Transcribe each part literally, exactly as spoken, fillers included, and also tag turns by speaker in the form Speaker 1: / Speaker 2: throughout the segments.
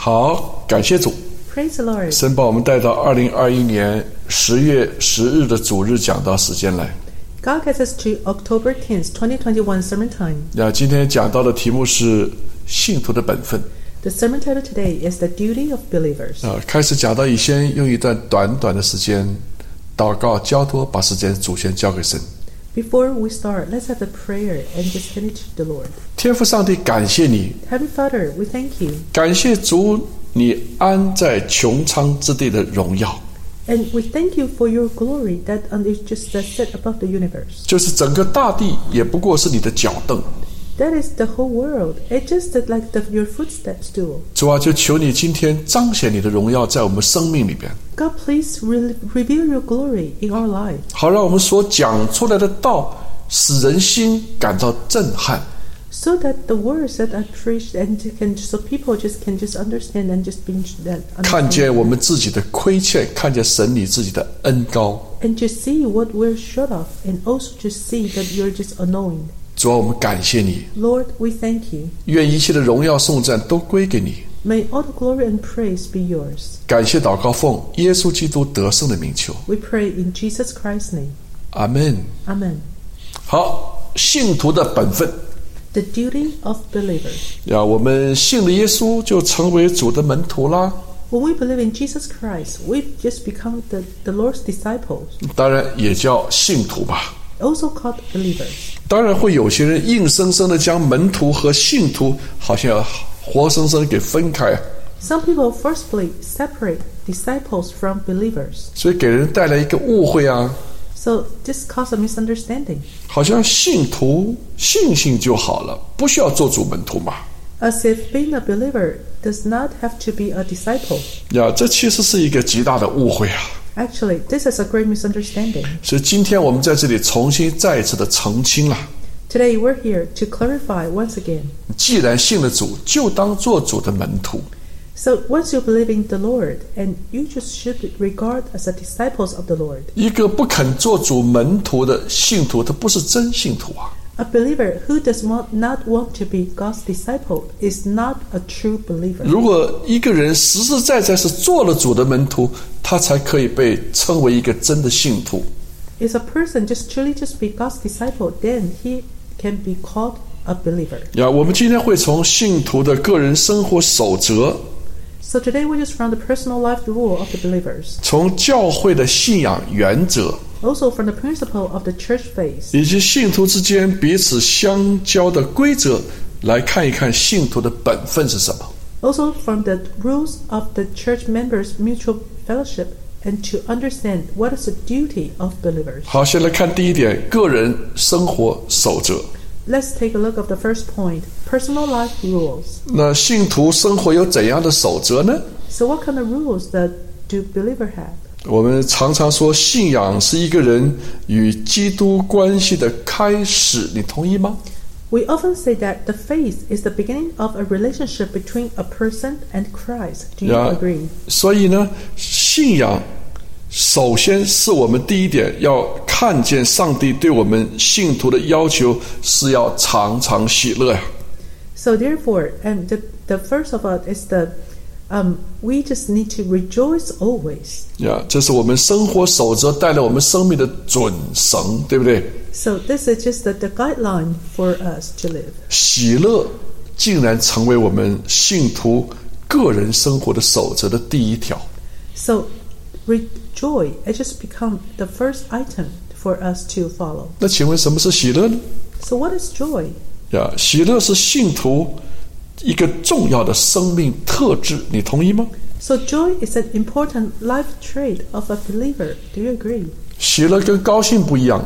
Speaker 1: 好，感谢主。
Speaker 2: Praise the Lord.
Speaker 1: 神把我们带到二零二一年十月十日的主日讲道时间来。
Speaker 2: God gets us to October tenth, twenty twenty-one sermon time.
Speaker 1: 那今天讲到的题目是信徒的本分。
Speaker 2: The sermon title today is The Duty of Believers.
Speaker 1: 啊，开始讲到以先用一段短短的时间祷告交托，把时间主先交给神。
Speaker 2: Before we start, let's have a prayer and just hand it to the Lord.
Speaker 1: 天父上帝，感谢你，
Speaker 2: Heavenly Father, we thank you.
Speaker 1: 感谢主，你安在穹苍之地的荣耀，
Speaker 2: And we thank you for your glory that is just set above the universe.
Speaker 1: 就是整个大地也不过是你的脚凳。
Speaker 2: That is the whole world. It's just like the, your footstep stool.
Speaker 1: 主啊，就求你今天彰显你的荣耀在我们生命里边，
Speaker 2: God, please re- reveal your glory in our life.
Speaker 1: 好让我们所讲出来的道使人心感到震撼，
Speaker 2: So that the words that are preached and can, so people just can just understand and just be that
Speaker 1: 看见
Speaker 2: understand.
Speaker 1: 我们自己的亏欠，看见神你自己的恩高。
Speaker 2: And just see what we're short of, and also just see that you're just annoying.
Speaker 1: 主啊，我们感谢你，
Speaker 2: Lord, we thank you.
Speaker 1: 愿一切的荣耀颂赞都归给你。
Speaker 2: May all the glory and praise be yours.
Speaker 1: 感谢祷告奉耶稣基督得胜的名求，
Speaker 2: We pray in Jesus Christ's name.
Speaker 1: 阿门。
Speaker 2: Amen.
Speaker 1: 好，信徒的本分
Speaker 2: The duty of believers.
Speaker 1: 呀，我们信了耶稣就成为主的门徒啦。
Speaker 2: When we believe in Jesus Christ, we just become the, the Lord's disciples,
Speaker 1: 当然也叫信徒吧。
Speaker 2: also called believers.
Speaker 1: 当然会有些人硬生生的将门徒和信徒好像活生生给分开，
Speaker 2: Some people forcefully separate disciples from believers.
Speaker 1: 所以给人带来一个误会啊，
Speaker 2: So this causes a misunderstanding,
Speaker 1: 好像信徒信信就好了，不需要做主门徒嘛。
Speaker 2: as if being a believer does not have to be a disciple.
Speaker 1: 呀，这其实是一个极大的误会啊。
Speaker 2: Actually, this is a great misunderstanding.
Speaker 1: 所以今天我们在这里重新再一次的澄清了，
Speaker 2: Today we're here to clarify once again.
Speaker 1: 既然信了主，就当做主的门徒。
Speaker 2: So once you believe in the Lord, and you just should be regarded as a disciples of the Lord.
Speaker 1: 一个不肯做主门徒的信徒，他不是真信徒啊。
Speaker 2: A believer who does not, not want to be God's disciple is not a true believer.
Speaker 1: 如果一个人实实在在是做了主的门徒，他才可以被称为一个真的信徒。
Speaker 2: If a person just truly just be God's disciple, then he can be called a believer.
Speaker 1: 呀，我们今天会从信徒的个人生活守则，
Speaker 2: So today we just from the personal life rule of the believers,
Speaker 1: 从教会的信仰原则，
Speaker 2: also from the principle of the church faith,
Speaker 1: 以及信徒之间彼此相交的规则，来看一看信徒的本分是什么。
Speaker 2: also from the rules of the church members' mutual fellowship, and to understand what is the duty of believers.
Speaker 1: 好，先来看第一点，个人生活守则。
Speaker 2: Let's take a look at the first point, personal life rules.
Speaker 1: 那信徒生活有怎样的守则呢？
Speaker 2: So what kind of rules that do believer have?
Speaker 1: 我们常常说，信仰是一个人与基督关系的开始，你同意吗？
Speaker 2: We often say that the faith is the beginning of a relationship between a person and Christ. Do you
Speaker 1: Yeah.
Speaker 2: agree?
Speaker 1: 所以呢，信仰首先是我们第一点要看见上帝对我们信徒的要求是要常常喜乐呀。
Speaker 2: So therefore, and the, the first of all is the um, we just need to rejoice always.
Speaker 1: 呀，这是我们生活守则带来我们生命的准绳，对不对？
Speaker 2: So this is just the, the guideline for us to live.
Speaker 1: 喜乐竟然成为我们信徒个人生活的守则的第一条。
Speaker 2: So re- joy it just become the first item for us to follow.
Speaker 1: 那请问什么是喜乐呢？
Speaker 2: So what is joy?
Speaker 1: 呀，喜乐是信徒一个重要的生命特质，你同意吗？
Speaker 2: So joy is an important life trait of a believer. Do you agree?
Speaker 1: 喜乐跟高兴不一样，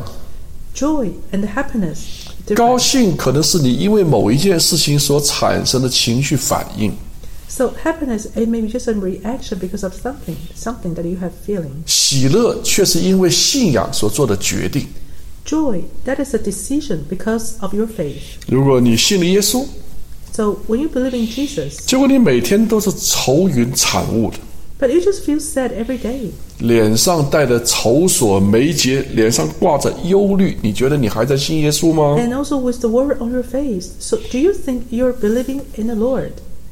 Speaker 2: Joy and happiness.
Speaker 1: 高
Speaker 2: Different.
Speaker 1: 兴可能是你因为某一件事情所产生的情绪反应，
Speaker 2: So happiness it may be just a reaction because of something, something that you have feeling.
Speaker 1: 喜乐却是因为信仰所做的决定。
Speaker 2: Joy, that is a decision because of your faith.
Speaker 1: 如果你信了耶稣，
Speaker 2: So when you believe in Jesus,
Speaker 1: 结果你每天都是愁云惨雾的，
Speaker 2: but you just feel sad every day.
Speaker 1: 脸上带着愁锁眉结，脸上挂着忧虑，你觉得你还在信耶稣吗？
Speaker 2: And also with the word on your face. So do you think you're believing in the Lord?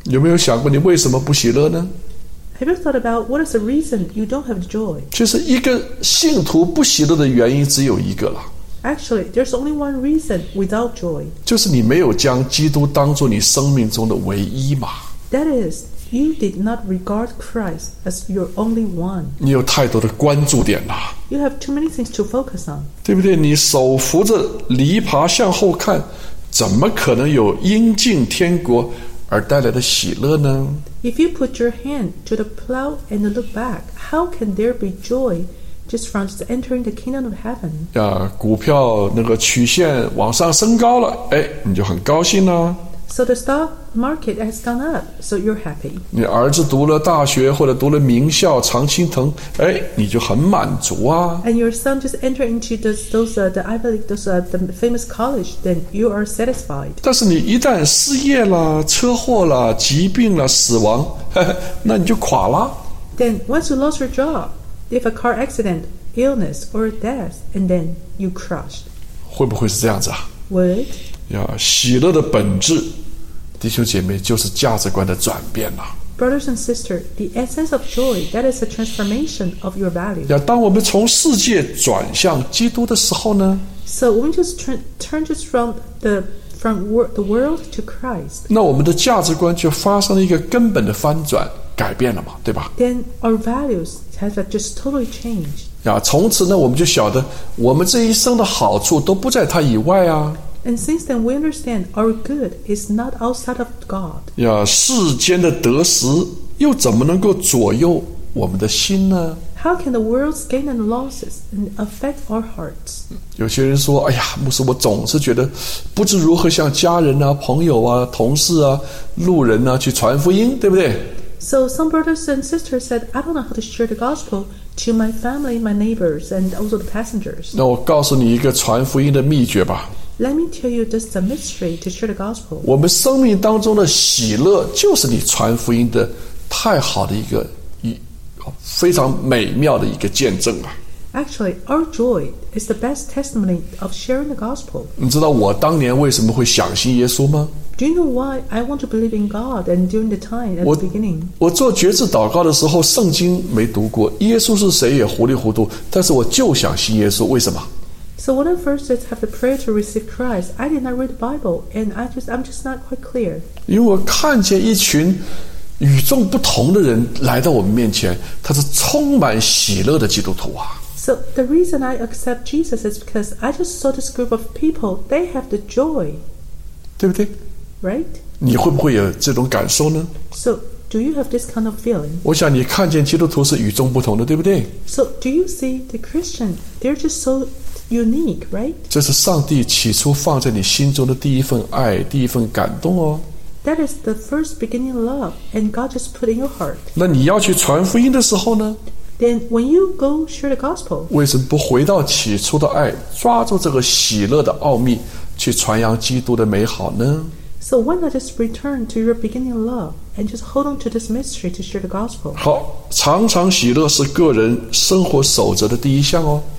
Speaker 1: 有没有想过你为什么不喜乐呢？
Speaker 2: Have you thought about what is the reason you don't have joy?
Speaker 1: 其实一个信徒不喜乐的原因只有一个了，
Speaker 2: Actually, there's only one reason without joy.
Speaker 1: 就是你没有将基督当作你生命中的唯一嘛。
Speaker 2: That is, you did not regard Christ as your only one.
Speaker 1: 你有太多的关注点了，
Speaker 2: You have too many things to focus on.
Speaker 1: 对不对？你手扶着篱笆向后看，怎么可能有应进天国而带来的喜乐呢？
Speaker 2: If you put your hand to the plow and look back, how can there be joy just from just entering the kingdom of heaven?
Speaker 1: 啊，股票那个曲线往上升高了，哎，你就很高兴啦。
Speaker 2: So the stock market has gone up, so you're happy.
Speaker 1: 你儿子读了大学或者读了名校常青藤，哎，你就很满足啊。
Speaker 2: And your son just entered into those, those uh, the Ivy League, those uh, the famous college, then you are satisfied.
Speaker 1: 但是你一旦失业了、车祸了、疾病了、死亡，呵呵，那你就垮了。
Speaker 2: Then once you lost your job, if a car accident, illness, or death, and then you crushed.
Speaker 1: 会不会是这样子啊？
Speaker 2: Would?
Speaker 1: 呀，喜乐的本质，弟兄姐妹，就是价值观的转变了。
Speaker 2: Brothers and sisters, the essence of joy, that is a transformation of your value.
Speaker 1: 呀，当我们从世界转向基督的时候呢，
Speaker 2: So when we just turn, turn just from the from wor- the world to Christ,
Speaker 1: 那我们的价值观就发生了一个根本的翻转，改变了嘛，对吧？
Speaker 2: then our values have uh, just totally changed.
Speaker 1: 呀，从此呢，我们就晓得，我们这一生的好处都不在他以外啊。
Speaker 2: And since then, we understand our good is not outside of God.
Speaker 1: 呀，世间的得失又怎么能够左右我们的心呢？
Speaker 2: How can the world's gain and losses and affect our hearts?
Speaker 1: 有些人说：“哎呀，牧师，我总是觉得不知如何向家人啊、朋友啊、同事啊、路人啊去传福音，对不对？”
Speaker 2: So some brothers and sisters said, I don't know how to share the gospel to my family, my neighbors, and also the passengers.
Speaker 1: 那我告诉你一个传福音的秘诀吧。
Speaker 2: Let me tell you just the mystery to share the gospel.
Speaker 1: 我们生命当中的喜乐，就是你传福音的太好的一个一非常美妙的一个见证啊！
Speaker 2: Actually, our joy is the best testimony of sharing the gospel.
Speaker 1: 你知道我当年为什么会想信耶稣吗？
Speaker 2: Do you know why I want to believe in God and during the time at
Speaker 1: 我
Speaker 2: the beginning?
Speaker 1: 我做决志祷告的时候，圣经没读过，耶稣是谁也糊里糊涂，但是我就想信耶稣，为什么？
Speaker 2: So when I first just have the prayer to receive Christ, I did not read the Bible, and I just I'm just not quite clear.
Speaker 1: 因为我看见一群与众不同的人来到我们面前，他是充满喜乐的基督徒啊！
Speaker 2: So the reason I accept Jesus is because I just saw this group of people. They have the joy,
Speaker 1: 对不对？
Speaker 2: right?
Speaker 1: 你会不会有这种感受呢？
Speaker 2: So do you have this kind of feeling?
Speaker 1: 我想你看见基督徒是与众不同的，对不对？
Speaker 2: So do you see the Christian? They're just so unique, right?
Speaker 1: 这是上帝起初放在你心中的第一份爱，第一份感动哦。
Speaker 2: That is the first beginning love, and God just put in your heart.
Speaker 1: 那你要去传福音的时候呢？
Speaker 2: Then when you go share the gospel,
Speaker 1: 为什么不回到起初的爱，抓住这个喜乐的奥秘，去传扬基督的美好呢？
Speaker 2: so why not just return to your beginning love and just hold on to this mystery to share the gospel?
Speaker 1: 好，常常喜乐是个人生活守则的第一项哦。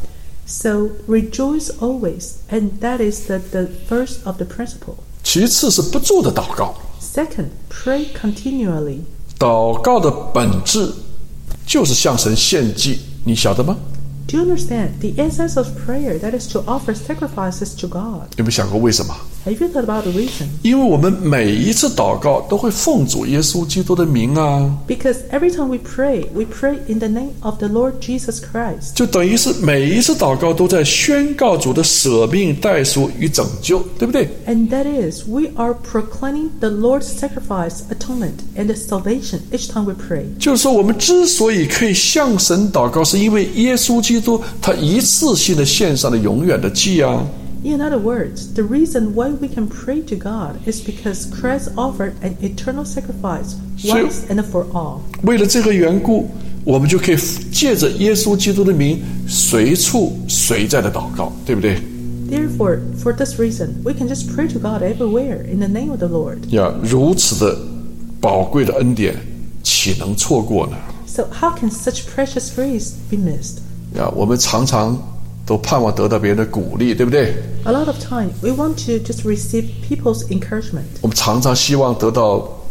Speaker 2: So rejoice always, and that is the, the first of the principle.
Speaker 1: 其次是不住的祷告，
Speaker 2: Second, pray continually.
Speaker 1: 祷告的本质就是向神献祭，你晓得吗？
Speaker 2: Do you understand? The essence of prayer, that is to offer sacrifices to God.
Speaker 1: 有没有想过为什么？
Speaker 2: Have you thought about the reason?
Speaker 1: 因为我们每一次祷告都会奉主耶稣基督的名啊，
Speaker 2: Because every time we pray, we pray in the name of the Lord Jesus Christ.
Speaker 1: 就等于是每一次祷告都在宣告主的舍命、代赎与拯救，对不对？
Speaker 2: And that is, we are proclaiming the Lord's sacrifice, atonement, and the salvation each time we pray.
Speaker 1: 就是说，我们之所以可以向神祷告，是因为耶稣基督他一次性的献上了永远的祭啊。
Speaker 2: In other words, the reason why we can pray to God is because Christ offered an eternal sacrifice once and for all.
Speaker 1: 为了这个缘故，我们就可以借着耶稣基督的名，随处随在的祷告，对不对？
Speaker 2: Therefore, for this reason, we can just pray to God everywhere in the name of the Lord.
Speaker 1: 呀，如此的宝贵的恩典，岂能错过呢？
Speaker 2: So how can such precious grace be missed?
Speaker 1: 呀，我们常常都盼望得到别人的鼓励，对不对？
Speaker 2: A lot of time, we want to just receive people's encouragement.
Speaker 1: 我们常常希望得到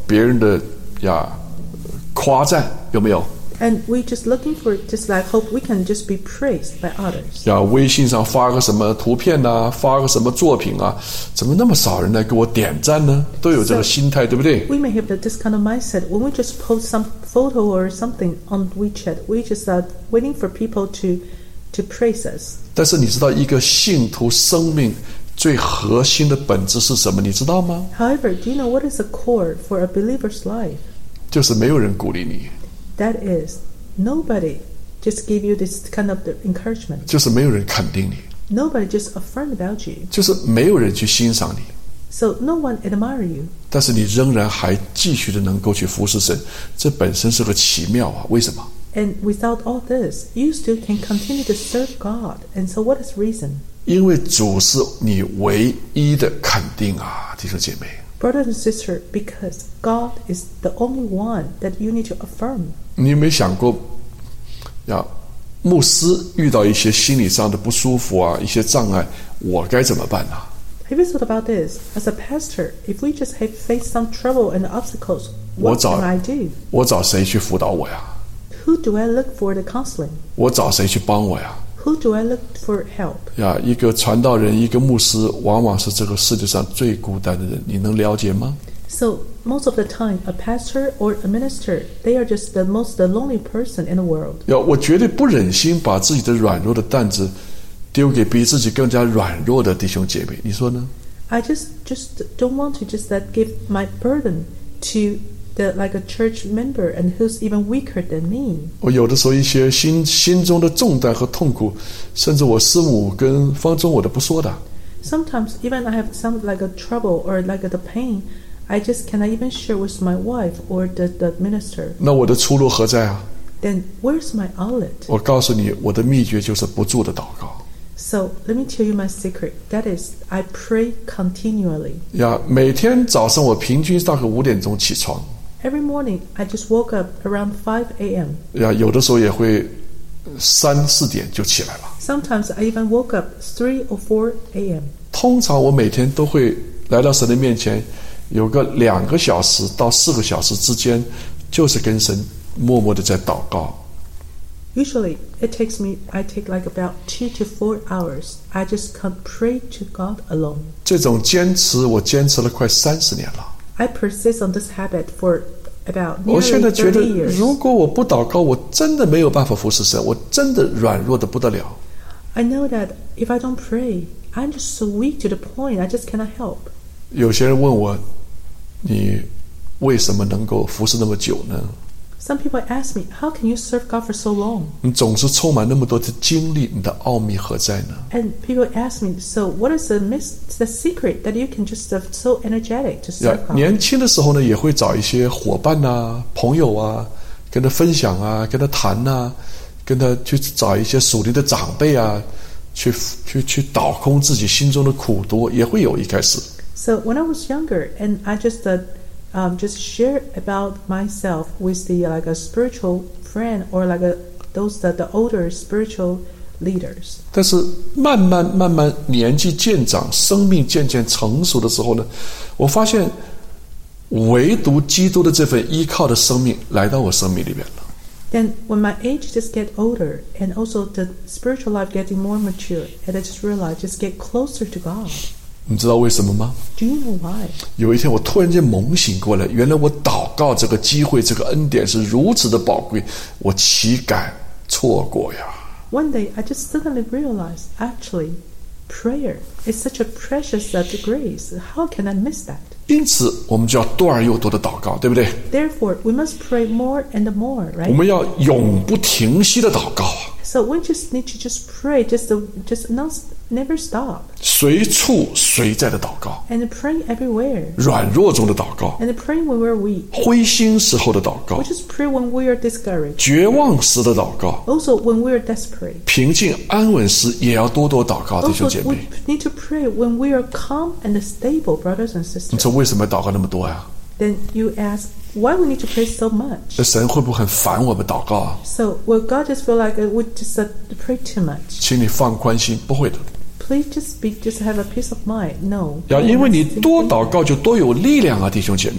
Speaker 1: 别人的呀夸赞，有没有？
Speaker 2: And we're just looking for just like hope we can just be praised by others.
Speaker 1: 呀，微信上发个什么图片啊，发个什么作品啊，怎么那么少人来给我点赞呢？都有这个心态，对不对？
Speaker 2: We may have this kind of mindset when we just post some photo or something on WeChat. We just are waiting for people to to praise us.
Speaker 1: 但是你知道一个信徒生命最核心的本质是什么？你知道吗？
Speaker 2: However, do you know what is the core for a believer's life?
Speaker 1: 就是没有人鼓励你，
Speaker 2: That is, nobody just give you this kind of encouragement.
Speaker 1: 就是没有人肯定你，
Speaker 2: Nobody just affirm about you.
Speaker 1: 就是没有人去欣赏你。
Speaker 2: So no one admire you.
Speaker 1: 但是你仍然还继续的能够去服侍神，这本身是个奇妙啊！为什么？
Speaker 2: And without all this, you still can continue to serve God. And so what is reason?
Speaker 1: 因为主是你唯一的肯定啊，弟兄姐妹。
Speaker 2: Brothers and sisters, because God is the only one that you need to affirm.
Speaker 1: 你有没有想过，呀，牧师遇到一些心理上的不舒服啊，一些障碍，我该怎么办呢、啊？
Speaker 2: Have you thought about this? As a pastor, if we just have faced some trouble and obstacles,
Speaker 1: 我
Speaker 2: what
Speaker 1: 找
Speaker 2: can I do?
Speaker 1: 我找谁去辅导我呀？
Speaker 2: Who do I look for the counseling?
Speaker 1: 我找谁去帮我呀？
Speaker 2: Who do I look for help?
Speaker 1: 呀，一个传道人，一个牧师，往往是这个世界上最孤单的人，你能了解吗？
Speaker 2: So most of the time, a pastor or a minister, they are just the most the lonely person in the world.
Speaker 1: 呀，我绝对不忍心把自己的软弱的担子丢给比自己更加软弱的弟兄姐妹，你说呢？
Speaker 2: I just just don't want to just that give my burden to the like a church member and who's even weaker than me.
Speaker 1: 我有的时候一些心心中的重担和痛苦，甚至我师母跟方中我都不说的。
Speaker 2: Sometimes even I have some like a trouble or like the pain, I just cannot even share with my wife or the, the minister.
Speaker 1: 那我的出路何在啊？
Speaker 2: Then where's my outlet?
Speaker 1: 我告诉你，我的秘诀就是不住的祷告。
Speaker 2: So let me tell you my secret. That is, I pray continually.
Speaker 1: 呀，每天早上我平均大概五点钟起床。
Speaker 2: Every morning, I just woke up around five a.m.
Speaker 1: 呀，有的时候也会三四点就起来了。
Speaker 2: Sometimes I even woke up three or four a.m.
Speaker 1: 通常我每天都会来到神的面前，有个两个小时到四个小时之间，就是跟神默默的在祷告。
Speaker 2: Usually, it takes me, I take like about two to four hours. I just can't pray to God alone.
Speaker 1: 这种坚持，我坚持了快三十年了。
Speaker 2: I persist on this habit for about
Speaker 1: 我现在
Speaker 2: nearly
Speaker 1: 觉得
Speaker 2: thirty，years.
Speaker 1: 如果我不祷告，我真的没有办法服侍神，我真的软弱的不得了。
Speaker 2: I know that if I don't pray, I'm just so weak to the point I just cannot help.
Speaker 1: 有些人问我，你为什么能够服侍那么久呢？
Speaker 2: Some people ask me, how can you serve God for so long?
Speaker 1: 你总是充满那么多的经历，你的奥秘何在呢？
Speaker 2: And people ask me, so what is the mis- the secret that you can just uh, so energetic to
Speaker 1: 呀
Speaker 2: serve，God?
Speaker 1: 年轻的时候呢，也会找一些伙伴啊、朋友啊，跟他分享啊，跟他谈啊，跟他去找一些属灵的长辈啊，去去去倒空自己心中的苦毒，也会有一开始。
Speaker 2: So when I was younger, and I just uh, um, just share about myself with the uh, like a spiritual friend or like a those the, the older spiritual leaders.
Speaker 1: 但是慢慢慢慢年纪渐长，生命渐渐成熟的时候呢，我发现唯独基督的这份依靠的生命来到我生命里面了。
Speaker 2: Then when my age just get older and also the spiritual life getting more mature, and I just realized just get closer to God.
Speaker 1: 你知道为什么吗？
Speaker 2: Do you know why?
Speaker 1: 有一天我突然间猛醒过来，原来我祷告这个机会，这个恩典是如此的宝贵，我岂敢错过呀？
Speaker 2: One day I just suddenly realized actually prayer is such a precious uh, grace. How can I miss that?
Speaker 1: 因此，我们就要多而又多的祷告，对不对？
Speaker 2: Therefore, we must pray more and more,
Speaker 1: 我
Speaker 2: right?
Speaker 1: 们要永不停息的祷告啊，
Speaker 2: So we just need to just pray, just to, just not never stop,
Speaker 1: 随处随在的祷告，
Speaker 2: and pray everywhere,
Speaker 1: 软弱中的祷告，
Speaker 2: and pray when we're weak.
Speaker 1: 灰心时候的祷告
Speaker 2: We，just pray when we are discouraged.
Speaker 1: 绝望时的祷告，
Speaker 2: Also, when we are desperate.
Speaker 1: 平静安稳时也要多多祷告，弟兄
Speaker 2: Also,
Speaker 1: 姐
Speaker 2: we
Speaker 1: 妹。
Speaker 2: need to pray when we are calm and stable, brothers and
Speaker 1: 你
Speaker 2: sisters.
Speaker 1: 说为什么要祷告那么多呀？
Speaker 2: Then you ask, why we need to pray so much?
Speaker 1: 那神会不会很烦我们祷告啊？
Speaker 2: So, will God just feel like uh, we just uh, pray too much?
Speaker 1: 请你放宽心，不会的。
Speaker 2: Please just be, just have a peace of mind. No.
Speaker 1: 呀，因为你
Speaker 2: Simply-
Speaker 1: 多祷告就多有力量啊，弟兄姐妹。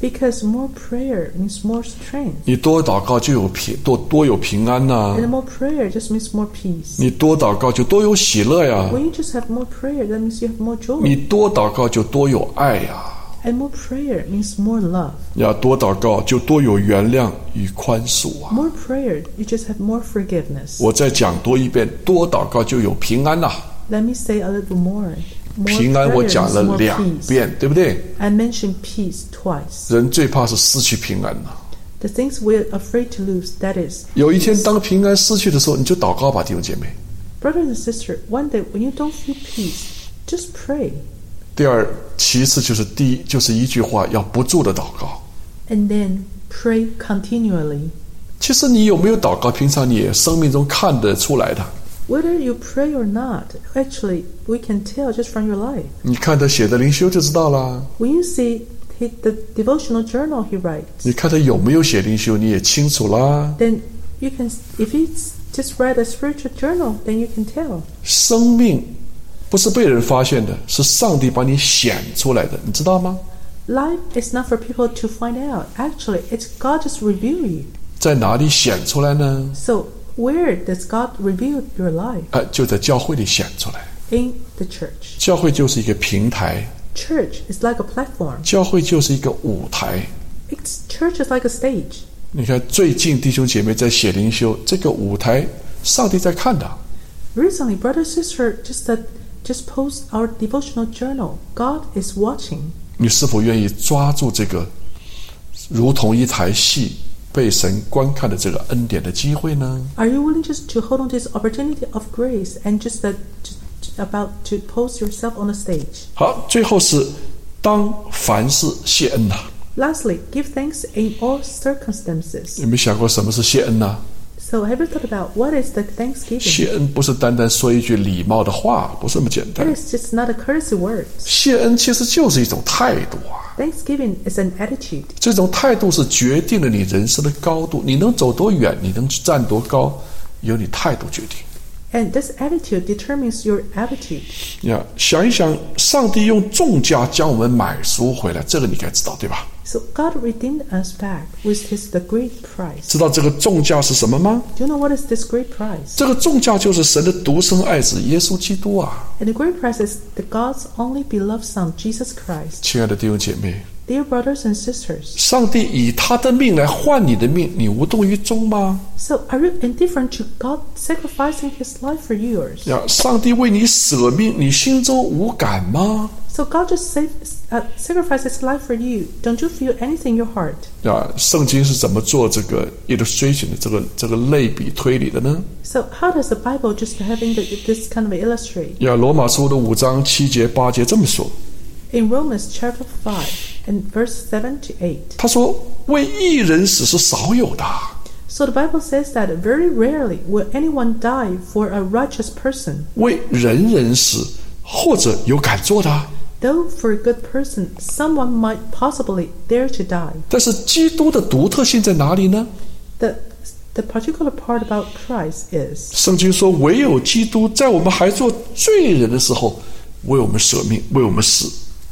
Speaker 2: Because more prayer means more strength.
Speaker 1: 你多祷告就有平多多有平安呐、
Speaker 2: And more prayer just means more peace.
Speaker 1: 你多祷告就多有喜乐呀、
Speaker 2: When you just have more prayer, that means you have more
Speaker 1: 你
Speaker 2: joy.
Speaker 1: 多祷告就多有爱呀、
Speaker 2: And more prayer means more love.
Speaker 1: 呀，多祷告就多有原谅与宽恕啊！
Speaker 2: More prayer, you just have more forgiveness.
Speaker 1: 我再讲多一遍，多祷告就有平安呐、
Speaker 2: Let me say a little more. More
Speaker 1: 平安
Speaker 2: prayer
Speaker 1: 我讲
Speaker 2: means
Speaker 1: 了
Speaker 2: more
Speaker 1: 两
Speaker 2: peace.
Speaker 1: 遍，对不对？
Speaker 2: I mentioned peace twice.
Speaker 1: 人最怕是失去平安呐、
Speaker 2: The things we're afraid to lose, that is.
Speaker 1: 有一天当平安失去的时候，你就祷告吧，弟兄姐妹。
Speaker 2: Brothers and sisters, one day when you don't feel peace, just pray.
Speaker 1: 第二，其次就是第一，就是一句话，要不住的祷告。
Speaker 2: And then pray continually.
Speaker 1: 其实你有没有祷告，平常你也生命中看得出来的。
Speaker 2: Whether you pray or not, actually, we can tell just from your life.
Speaker 1: 你看他写的灵修就知道啦。
Speaker 2: When you see he, the devotional journal he writes,
Speaker 1: 你看他有没有写灵修，你也清楚啦。
Speaker 2: then you can, if he just write a spiritual journal, then you can tell.
Speaker 1: 生命不是被人发现的，是上帝把你显出来的，你知道吗？
Speaker 2: Life is not for people to find out. Actually, it's God just reveal you.
Speaker 1: 在哪里显出来呢？
Speaker 2: So where does God reveal your life?
Speaker 1: 哎，就在教会里显出来。
Speaker 2: In the church.
Speaker 1: 教会就是一个平台，
Speaker 2: Church is like a platform.
Speaker 1: 教会就是一个舞台。
Speaker 2: It's, church is like a stage.
Speaker 1: 你看，最近弟兄姐妹在写灵修，这个舞台，上帝在看的。
Speaker 2: Recently, brother sister just that just post our devotional journal. God is watching.
Speaker 1: 你是否愿意抓住这个，如同一台戏被神观看的这个恩典的机会呢？
Speaker 2: Are you willing just to hold on to this opportunity of grace and just that just about to post yourself on the stage?
Speaker 1: 好，最后是当凡事谢恩呐、
Speaker 2: Lastly, give thanks in all circumstances.
Speaker 1: 有没有想过什么是谢恩呢、
Speaker 2: So have you thought about what is the thanksgiving?
Speaker 1: 谢恩不是单单说一句礼貌的话，不是那么简
Speaker 2: It
Speaker 1: 单。
Speaker 2: is just not a courtesy word.
Speaker 1: 谢恩其实就是一种态度啊，
Speaker 2: Thanksgiving is an attitude.
Speaker 1: 这种态度是决定了你人生的高度，你能走多远，你能站多高，由你态度决定。
Speaker 2: And this attitude determines your attitude.
Speaker 1: 呀，想一想，上帝用重价将我们买赎回来，这个你该知道，对吧？
Speaker 2: So God redeemed us back with his the great price.
Speaker 1: 知道这个重价是什么吗？
Speaker 2: Do you know what is this great price?
Speaker 1: 这个重价就是神的独生爱子耶稣基督啊！
Speaker 2: And the great price is the God's only beloved Son, Jesus Christ.
Speaker 1: 亲爱的弟兄姐妹，
Speaker 2: Dear brothers and sisters,
Speaker 1: 上帝以他的命来换你的命，你无动于衷吗？
Speaker 2: so are you indifferent to God sacrificing his life for yours?
Speaker 1: 呀，上帝为你舍命，你心中无感吗？
Speaker 2: So God just saved, uh, sacrificed his life for you. Don't you feel anything in your heart?
Speaker 1: 呀，圣经是怎么做这个 illustration 的这个这个类比推理的呢？
Speaker 2: So how does the Bible just having the, this kind of illustrate?
Speaker 1: 呀，罗马书的五章七节八节这么说，
Speaker 2: In Romans chapter five and verse seven to eight.
Speaker 1: 他说为义人死是少有的。
Speaker 2: So the Bible says that very rarely will anyone die for a righteous person.
Speaker 1: 为人人死，或者有敢做的，
Speaker 2: Though for a good person, someone might possibly dare to die.
Speaker 1: 但是基督的独特性在哪里呢？
Speaker 2: The, the particular part about Christ is,
Speaker 1: 圣经说，唯有基督在我们还做罪人的时候，为我们舍命，为我们死。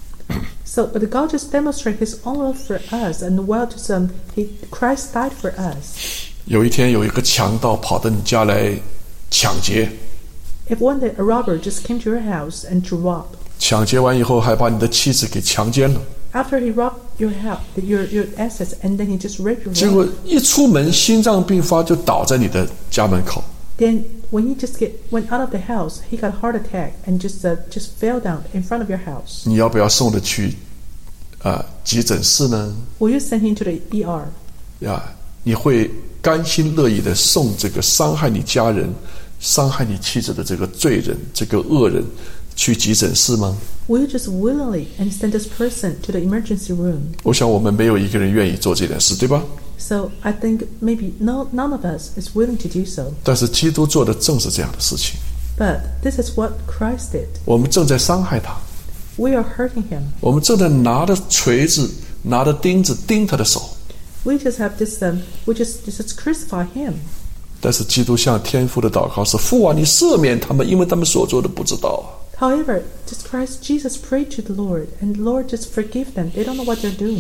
Speaker 2: so but God just demonstrated his own love for us, and while to some, he, Christ died for us.
Speaker 1: 有一天，有一个强盗跑到你家来抢劫，
Speaker 2: If one day a robber just came to your house and to rob,
Speaker 1: 抢劫完以后，还把你的妻子给强奸了。
Speaker 2: after he robbed your house, your your assets, and then he just raped your
Speaker 1: 结果
Speaker 2: wife,
Speaker 1: 一出门，心脏病发，就倒在你的家门口。
Speaker 2: then when he just get went out of the house, he got heart attack and just uh, just fell down in front of your house.
Speaker 1: 你要不要送他去啊、呃、急诊室呢？
Speaker 2: Will you send him to the E R?
Speaker 1: 呀，你会甘心乐意的送这个伤害你家人、伤害你妻子的这个罪人、这个恶人去急诊室吗？
Speaker 2: Will you just willingly and send this person to the emergency room?
Speaker 1: 我想我们没有一个人愿意做这件事，对吧？
Speaker 2: So I think maybe no, none of us is willing to do so.
Speaker 1: 但是基督做的正是这样的事情。
Speaker 2: But this is what Christ did.
Speaker 1: 我们正在伤害他，
Speaker 2: We are hurting him.
Speaker 1: 我们正在拿着锤子、拿着钉子钉他的手。
Speaker 2: We just have this, um, we just, just crucify him.
Speaker 1: 但是基督向天父的祷告是：父啊，你赦免他们，因为他们所做的不知道。
Speaker 2: However, just Christ Jesus prayed to the Lord, and Lord just forgive them. They don't know what they're doing.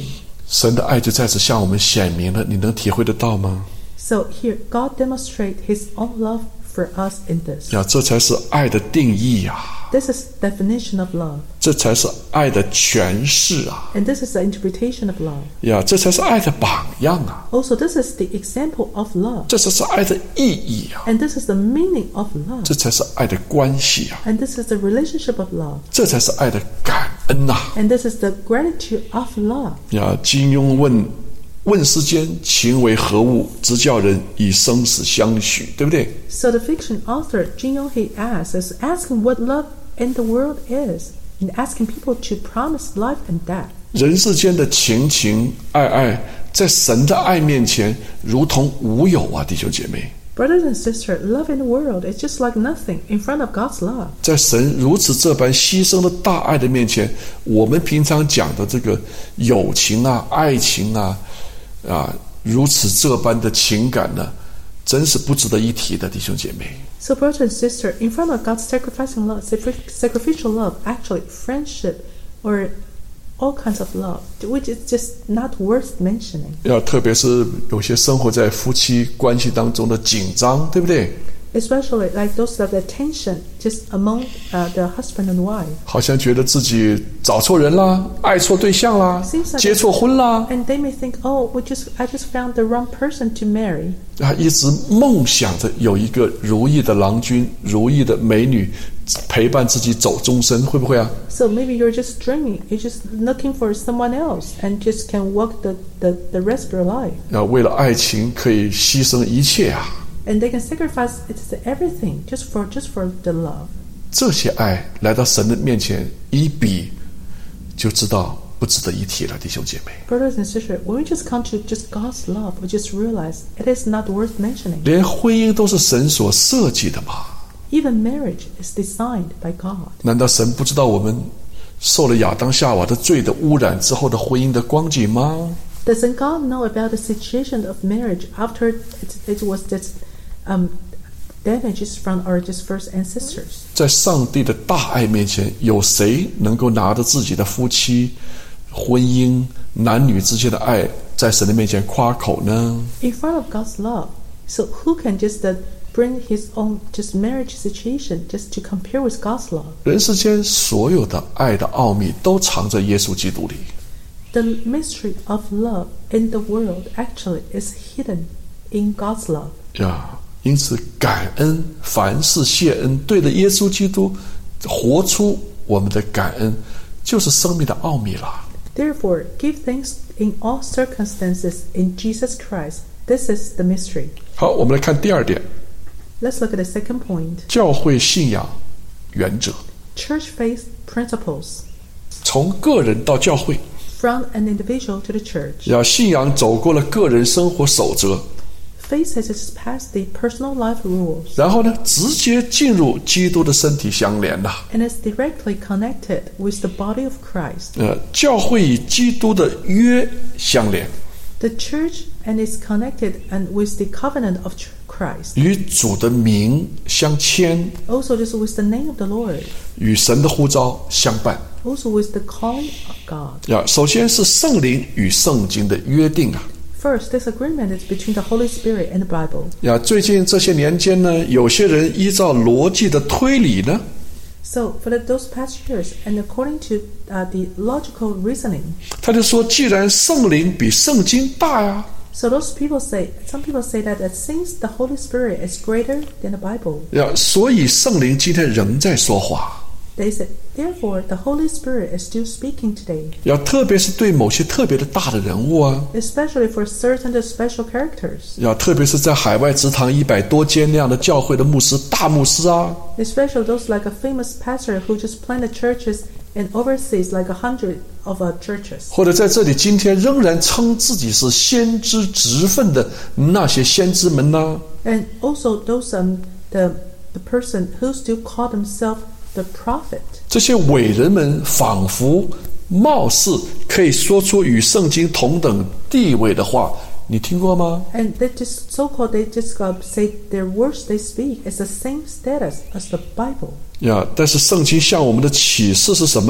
Speaker 1: 神的爱就在此向我们显明了，你能体会得到吗？
Speaker 2: So here, God demonstrates His own love for us in this.
Speaker 1: 呀，这才是爱的定义呀、啊，
Speaker 2: This is definition of love.
Speaker 1: 这才是爱的诠释啊，
Speaker 2: And this is the interpretation of love.
Speaker 1: 呀，这才是爱的榜样啊，
Speaker 2: Also, this is the example of love.
Speaker 1: 这才是爱的意义啊，
Speaker 2: And this is the meaning of love.
Speaker 1: 这才是爱的关系啊，
Speaker 2: And this is the relationship of love.
Speaker 1: 这才是爱的感恩呐、啊。
Speaker 2: And this is the gratitude of love.
Speaker 1: 呀，金庸问问世间情为何物，直叫人以生死相许，对不对？
Speaker 2: So the fiction author Jin Yong-hee asks is asking what love in the world is, and asking people to promise life and death.
Speaker 1: 人世间的情情爱爱，在神的爱面前，如同无有啊，弟兄姐妹。
Speaker 2: Brothers and sisters, love in the world is just like nothing in front of God's love.
Speaker 1: 在神如此这般牺牲的大爱的面前，我们平常讲的这个友情啊、爱情啊，啊，如此这般的情感呢，真是不值得一提的，弟兄姐妹。
Speaker 2: So, brothers and sisters, in front of God's sacrificing love, sacrificial love, actually friendship or all kinds of love, which is just not worth mentioning.
Speaker 1: 要特别是有些生活在夫妻关系当中的紧张，对不对？
Speaker 2: Especially like those that the tension just among uh, the husband and wife.
Speaker 1: 好像觉得自己找错人啦，爱错对象啦，
Speaker 2: Seems like
Speaker 1: 结错婚啦，
Speaker 2: And they may think, oh, we just I just found the wrong person to marry.
Speaker 1: 啊，一直梦想着有一个如意的郎君、如意的美女陪伴自己走终身，会不会啊？
Speaker 2: So maybe you're just dreaming, you're just looking for someone else and just can walk the, the, the rest of your life.
Speaker 1: 啊，为了爱情可以牺牲一切啊！
Speaker 2: And they can sacrifice it's everything just for just for the love.
Speaker 1: 这些爱来到神的面前一比，就知道不值得一提了，弟兄姐妹。
Speaker 2: Brothers and sisters, when we just come to just God's love, we just realize it is not worth mentioning.
Speaker 1: 连婚姻都是神所设计的嘛？
Speaker 2: Even marriage is designed by God.
Speaker 1: 难道神不知道我们受了亚当夏娃的罪的污染之后的婚姻的光景吗？
Speaker 2: Doesn't God know about the situation of marriage after it, it was just um, damages from our just first ancestors?
Speaker 1: 在上帝的大爱面前，有谁能够拿着自己的夫妻、婚姻、男女之间的爱，在神的面前夸口呢？
Speaker 2: In front of God's love, so who can just uh, bring his own just marriage situation just to compare with God's love?
Speaker 1: 人世间所有的爱的奥秘都藏在耶稣基督里。
Speaker 2: The mystery of love in the world actually is hidden in God's love.
Speaker 1: 呀，因此感恩，凡事谢恩，对着耶稣基督活出我们的感恩，就是生命的奥秘了。
Speaker 2: Therefore, give thanks in all circumstances in Jesus Christ. This is the mystery.
Speaker 1: 好，我们来看第二点，
Speaker 2: Let's look at the second point.
Speaker 1: 教会信仰原则，
Speaker 2: Church faith principles.
Speaker 1: 从个人到教会，
Speaker 2: From an individual to the church.
Speaker 1: 要信仰走过了个人生活守则，
Speaker 2: Faith has just passed the personal life rules
Speaker 1: 然后呢，直接进入基督的身体相连了。
Speaker 2: and is directly connected with the body of Christ.
Speaker 1: 呃，教会与基督的约相连，
Speaker 2: The church and is connected and with the covenant of Christ.
Speaker 1: 与主的名相牵，
Speaker 2: Also just with the name of the Lord.
Speaker 1: 与神的呼召相伴。
Speaker 2: Also with the calling of God.
Speaker 1: 呀，首先是圣灵与圣经的约定啊。
Speaker 2: First, this agreement is between the Holy Spirit and the Bible.
Speaker 1: 呀，最近这些年间呢，有些人依照逻辑的推理呢，
Speaker 2: So for the, those past years, and according to uh, the logical reasoning,
Speaker 1: 他就说，既然圣灵比圣经大呀，
Speaker 2: so those people say, some people say that, that since the Holy Spirit is greater than the Bible,
Speaker 1: 呀，所以圣灵今天仍在说话。
Speaker 2: they said, therefore the Holy Spirit is still speaking today,
Speaker 1: 呀，特别是对某些特别的大的人物啊，
Speaker 2: especially for certain special characters,
Speaker 1: 呀，特别是在海外职堂一百多间那样的教会的牧师、大牧师啊，
Speaker 2: especially those like a famous pastor who just planted churches and oversees like a hundred of uh, churches.
Speaker 1: 或者在这里今天仍然称自己是先知职分的那些先知们呢，
Speaker 2: And also those um the the person who still call themselves the prophet.
Speaker 1: 这些伟人们仿佛貌似可以说出与圣经同等地位的话，你听过吗？
Speaker 2: And they just so-called they just uh, say their words they speak is the same status as the Bible.
Speaker 1: 呀，但是圣经向我们的启示是什么呢？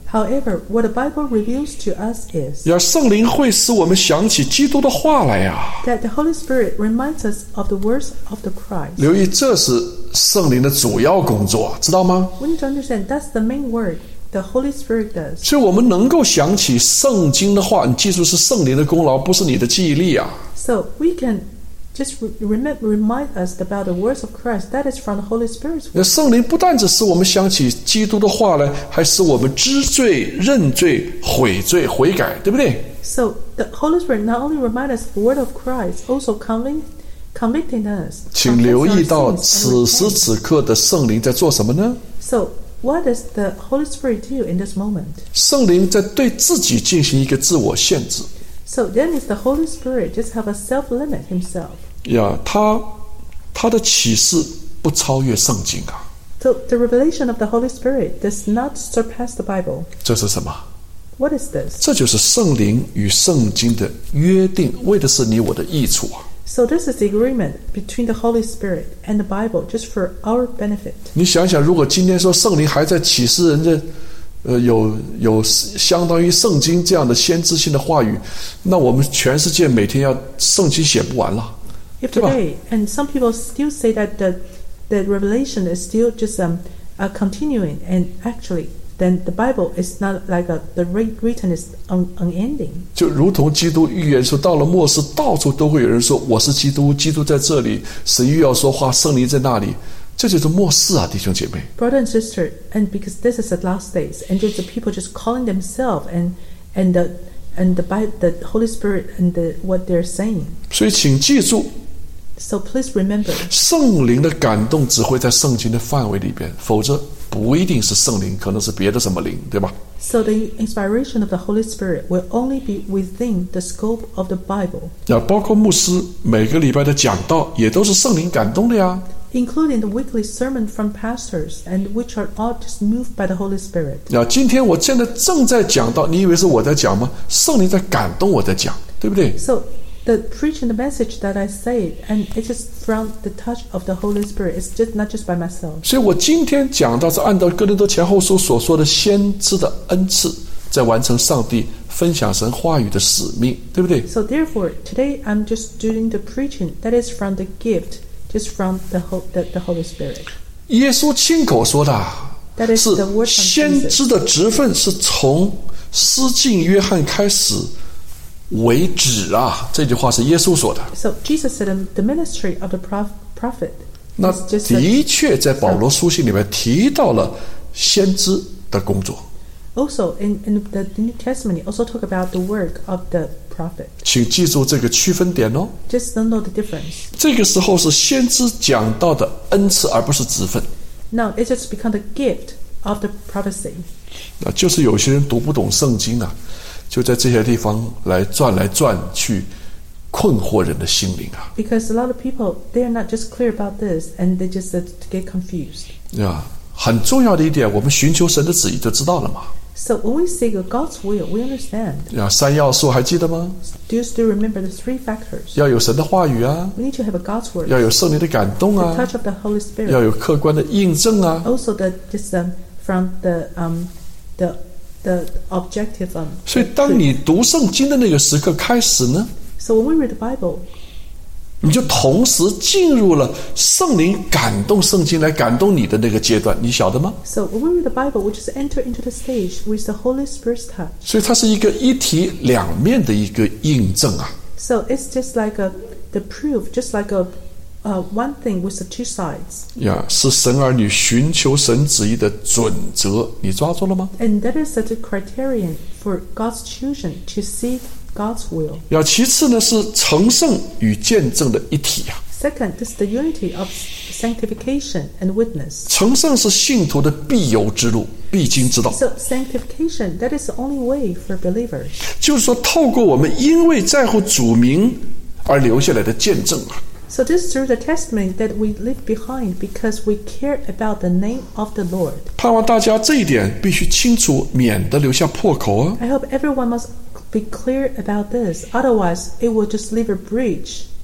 Speaker 2: However, what the Bible reveals to us is
Speaker 1: 呀，圣灵会使我们想起基督的话来呀。
Speaker 2: that the Holy Spirit reminds us of the words of the Christ.
Speaker 1: 留意，这是圣灵的主要工作，知道吗？
Speaker 2: We need to understand that's the main work the Holy Spirit does.
Speaker 1: 所以我们能够想起圣经的话，你记住是圣灵的功劳，不是你的记忆力啊。
Speaker 2: So we can just remind, remind us about the words of Christ. That is from the Holy Spirit's word.
Speaker 1: 圣灵不但只使我们想起基督的话来，还使我们知罪、认罪、悔罪、悔改，对不对？
Speaker 2: So the Holy Spirit not only reminds us the word of Christ, also convict, convicting us.
Speaker 1: 请留意到
Speaker 2: confess our
Speaker 1: 此
Speaker 2: sins
Speaker 1: 时
Speaker 2: and repent.
Speaker 1: 此刻的圣灵在做什么呢？
Speaker 2: So what does the Holy Spirit do in this moment?
Speaker 1: 圣灵在对自己进行一个自我限制。
Speaker 2: So then is the Holy Spirit just have a self-limit himself.
Speaker 1: 呀，他他的启示不超越圣经啊。
Speaker 2: So the revelation of the Holy Spirit does not surpass the Bible.
Speaker 1: 这是什么？
Speaker 2: What is this?
Speaker 1: 这就是圣灵与圣经的约定，为的是你我的益处啊。
Speaker 2: So this is the agreement between the Holy Spirit and the Bible just for our benefit.
Speaker 1: 你想想，如果今天说圣灵还在启示人的，呃，有有相当于圣经这样的先知性的话语，那我们全世界每天要圣经写不完了。
Speaker 2: If today, and some people still say that the the revelation is still just um uh, continuing, and actually, then the Bible is not like a, the written is un, unending.
Speaker 1: 就如同基督预言说，到了末世，到处都会有人说我是基督，基督在这里，神又要说话，圣灵在那里，这就是末世啊，弟兄姐妹。
Speaker 2: Brother and sister, and because this is the last days, and just the people just calling themselves and and the and the Bible, the Holy Spirit and the, what they're saying.
Speaker 1: 所以请记住，
Speaker 2: So please remember,
Speaker 1: 圣灵的感动只会在圣经的范围里边，否则不一定是圣灵，可能是别的什么灵，对吧？
Speaker 2: so the inspiration of the Holy Spirit will only be within the scope of the Bible,
Speaker 1: 呀，包括牧师每个礼拜的讲道，也都是圣灵感动的呀。
Speaker 2: including the weekly sermon from pastors, and which are all just moved by the Holy Spirit.
Speaker 1: 呀，今天我现在正在讲道，你以为是我在讲吗？圣灵在感动我在讲，对不对？
Speaker 2: So the preaching the message that I say, and it's just from the touch of the Holy Spirit. It's just not just by myself.
Speaker 1: 所以我今天讲到是按照哥林多前后书所说的先知的恩赐，在完成上帝分享神话语的使命，对不对？
Speaker 2: So therefore, today I'm just doing the preaching that is from the gift, just from the ho- the, the Holy Spirit.
Speaker 1: 耶稣亲口说的，
Speaker 2: That is
Speaker 1: 是
Speaker 2: the word from
Speaker 1: 先
Speaker 2: Jesus.
Speaker 1: 知的职分是从施浸约翰开始为止啊，这句话是耶稣说的。
Speaker 2: So Jesus said um, the ministry of the prof- prophet
Speaker 1: 那
Speaker 2: is just a,
Speaker 1: 的确在保罗书信里面提到了先知的工作。
Speaker 2: also in, in the New Testament it also talk about the work of the prophet.
Speaker 1: 请记住这个区分点哦。
Speaker 2: Just don't know the difference.
Speaker 1: 这个时候是先知讲到的恩赐，而不是职分。
Speaker 2: Now it just become the gift of the prophecy.
Speaker 1: 啊，就是有些人读不懂圣经啊，就在这些地方来转来转去，困惑人的心灵啊。
Speaker 2: Because a lot of people, they are not just clear about this, and they just uh, get confused.
Speaker 1: 呀，很重要的一点，我们寻求神的旨意就知道了嘛。
Speaker 2: So when we seek God's will, we understand.
Speaker 1: 呀，三要素还记得吗？
Speaker 2: Do you still remember the three factors?
Speaker 1: 要有神的话语啊，
Speaker 2: We need to have a God's word,
Speaker 1: 要有圣灵的感动
Speaker 2: the
Speaker 1: 啊，
Speaker 2: touch of the Holy
Speaker 1: 要
Speaker 2: Spirit.
Speaker 1: 有客观的印证啊。
Speaker 2: Also, the just um, from the um, the the objective um.
Speaker 1: 所以，当你读圣经的那个时刻开始呢，
Speaker 2: So when we read the Bible,
Speaker 1: 你就同时进入了圣灵感动圣经来感动你的那个阶段，你晓得吗？
Speaker 2: so when we read the Bible, we just enter into the stage with the Holy Spirit's touch.
Speaker 1: 所以它是一个一体两面的一个印证啊。
Speaker 2: So it's just like a the proof, just like a uh, one thing with the two sides.
Speaker 1: 呀，是神儿女寻求神旨意的准则，你抓住了吗？
Speaker 2: And that is the criterion for God's children to seek God's will.
Speaker 1: 呀，其次呢是成圣与见证的一体啊。
Speaker 2: Second, this is the unity of sanctification and witness.
Speaker 1: 成圣是信徒的必由之路，必经之道。
Speaker 2: So sanctification, that is the only way for believers.
Speaker 1: 就是说，透过我们因为在乎主名而留下来的见证啊。
Speaker 2: So this is through the testimony that we leave behind because we care about the name of the Lord.
Speaker 1: 盼望大家这一点必须清楚，免得留下破口啊。
Speaker 2: I hope everyone must be clear about this. Otherwise, it will just leave a breach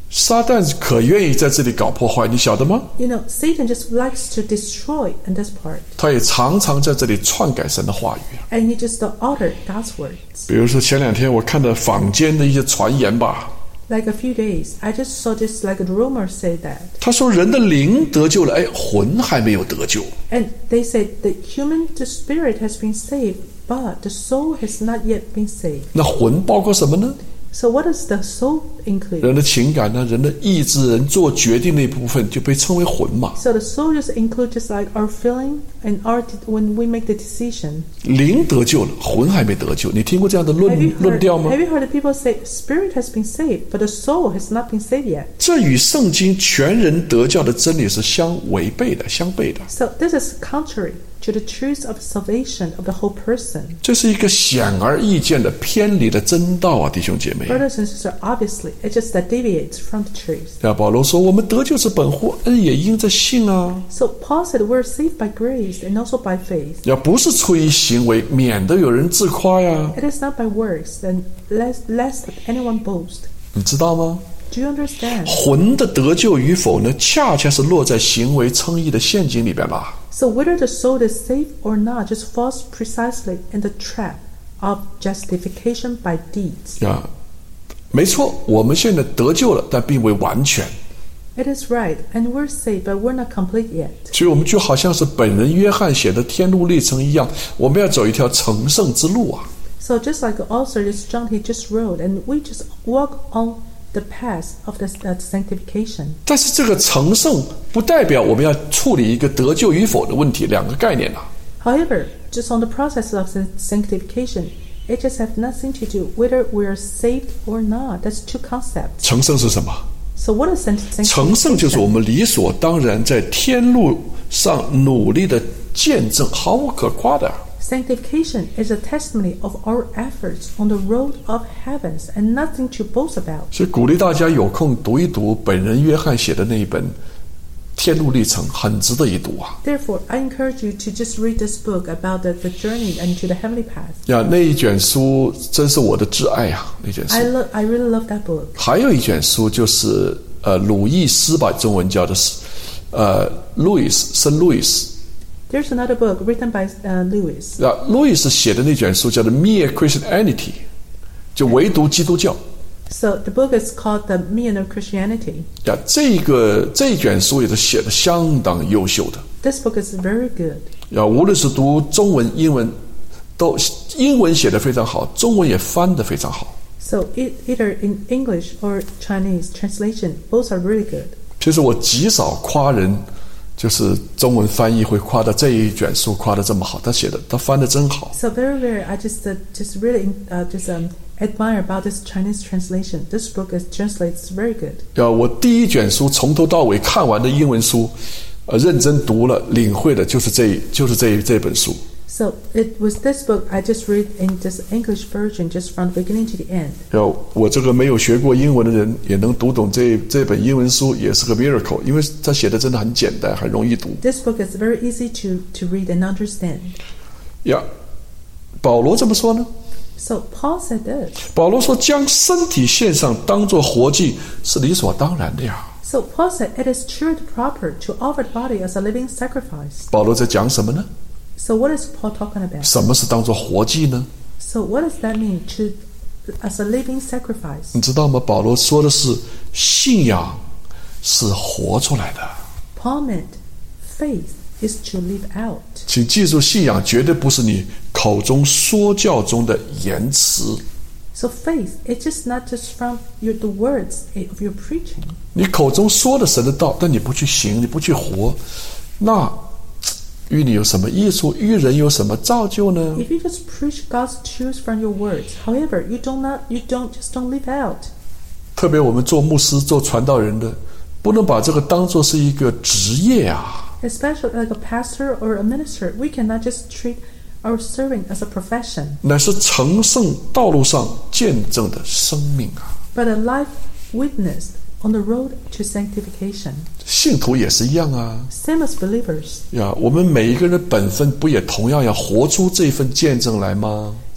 Speaker 1: 撒旦可愿意在这里搞破坏，你晓得吗？
Speaker 2: You know, Satan just likes to destroy in this part.
Speaker 1: 他也常常在这里篡改神的话语。
Speaker 2: And he just altered God's words.
Speaker 1: 比如说前两天我看到坊间的一些传言吧，
Speaker 2: Like a few days, I just saw just like a rumor say that.
Speaker 1: 他说人的灵得救了，哎，魂还没有得救。
Speaker 2: And they said the human the spirit has been saved, but the soul has not yet been saved.
Speaker 1: 那魂包括什么呢？
Speaker 2: So what does the soul include?
Speaker 1: 人的情感呢，人的意志，人做决定那部分就被称为魂嘛。
Speaker 2: So the soul just includes just like our feeling and our when we make the decision.
Speaker 1: 灵得救了，魂还没得救。你听过这样的
Speaker 2: Have
Speaker 1: 论
Speaker 2: you
Speaker 1: 论
Speaker 2: heard,
Speaker 1: 调吗？
Speaker 2: have you heard the people say spirit has been saved, but the soul has not been saved yet?
Speaker 1: 这与圣经全人得教的真理是相违背的，相悖的。
Speaker 2: So this is contrary to the truth of salvation of the whole person.
Speaker 1: 这是一个显而易见的偏离的真道啊，弟兄姐妹。
Speaker 2: Brothers and sisters, obviously, it just that deviates from the truth.
Speaker 1: 呀，保罗说：“我们得救是本乎恩，也因着信啊。
Speaker 2: So Paul said we're saved by grace and also by faith.
Speaker 1: 要不是出于行为，免得有人自夸呀。
Speaker 2: It is not by works, and lest, lest anyone boast.
Speaker 1: 你知道吗？
Speaker 2: Do you understand?
Speaker 1: 魂的得救与否呢，恰恰是落在行为称义的陷阱里边吧。
Speaker 2: So whether the soul is saved or not just falls precisely in the trap of justification by deeds.
Speaker 1: 呀，没错，我们现在得救了，但并未完全。
Speaker 2: It is right, and we're saved, but we're not complete yet.
Speaker 1: 所以我们就好像是本人约翰写的天路历程一样，我们要走一条成圣之路啊。
Speaker 2: So just like the author, this John, he just wrote, and we just walk on the path of the uh, sanctification.
Speaker 1: 但是这个成圣不代表我们要处理一个得救与否的问题，两个概念啊。
Speaker 2: However, just on the process of sanctification, it just has nothing to do whether we are saved or not. That's two concepts.
Speaker 1: 成圣是什么？
Speaker 2: So what is sanctification?
Speaker 1: 成圣就是我们理所当然在天路上努力的见证，毫无可夸的。
Speaker 2: Sanctification is a testimony of our efforts on the road of heavens and nothing to boast about.
Speaker 1: 所以鼓励大家有空读一读本人约翰写的那一本《天路历程》，很值得一读啊。
Speaker 2: Therefore, I encourage you to just read this book about the, the journey into the heavenly path.
Speaker 1: 呀，那一卷书真是我的挚爱啊！那卷书。
Speaker 2: I love, I really love that book.
Speaker 1: 还有一卷书就是呃鲁易斯吧，中文叫的是呃路易斯圣路易斯。
Speaker 2: There's another book written by uh, Lewis.
Speaker 1: 啊，路易斯写的那卷书叫做《Mere Christianity》，就唯独基督教。
Speaker 2: So the book is called The Meaning of Christianity.
Speaker 1: 呀，这个这卷书也是写的相当优秀的。
Speaker 2: This book is very good.
Speaker 1: 呀，无论是读中文、英文，都英文写的非常好，中文也翻得非常好。
Speaker 2: So it, either in English or Chinese translation, both are really good.
Speaker 1: 其实我极少夸人，就是中文翻译会夸到这一卷书夸得这么好，他写的他翻得真好。
Speaker 2: So very rare. I just uh, just really uh, just um, admire about this Chinese translation. This book is translates very good.
Speaker 1: 呀，我第一卷书从头到尾看完的英文书，呃，认真读了、领会的就是这就是这这本书。
Speaker 2: So it was this book I just read in this English version, just from the beginning to the end.
Speaker 1: 要我这个没有学过英文的人也能读懂这这本英文书，也是个 miracle， 因为他写的真的很简单，很容易读。
Speaker 2: This book is very easy to to read and understand.
Speaker 1: 呀，保罗怎么说呢？
Speaker 2: So Paul said this.
Speaker 1: 保罗说，将身体献上当作活祭是理所当然的呀。
Speaker 2: So Paul said it is true and proper to offer the body as a living sacrifice.
Speaker 1: 保罗在讲什么呢？
Speaker 2: So what is Paul talking about?
Speaker 1: 什么是当作活祭呢？
Speaker 2: So what does that mean to as a living sacrifice?
Speaker 1: 你知道吗？保罗说的是信仰是活出来的。
Speaker 2: Paul meant faith is to live out.
Speaker 1: 请记住，信仰绝对不是你口中说教中的言辞。
Speaker 2: So faith, it's just not just from your, the words of your preaching.
Speaker 1: 你口中说的神的道，但你不去行，你不去活，那与你有什么益处？与人有什么造就呢？
Speaker 2: If you just preach God's truth from your words, however, you don't not you don't just don't live out.
Speaker 1: 特别我们做牧师、做传道人的，不能把这个当作是一个职业啊。
Speaker 2: Especially like a pastor or a minister, we cannot just treat our serving as a profession,
Speaker 1: 乃是成圣道路上见证的生命啊。
Speaker 2: but a life witnessed on the road to sanctification.
Speaker 1: 信徒也是一样啊。
Speaker 2: Same as believers.
Speaker 1: 呀，我们每一个人的本分不也同样要活出这份见证来吗？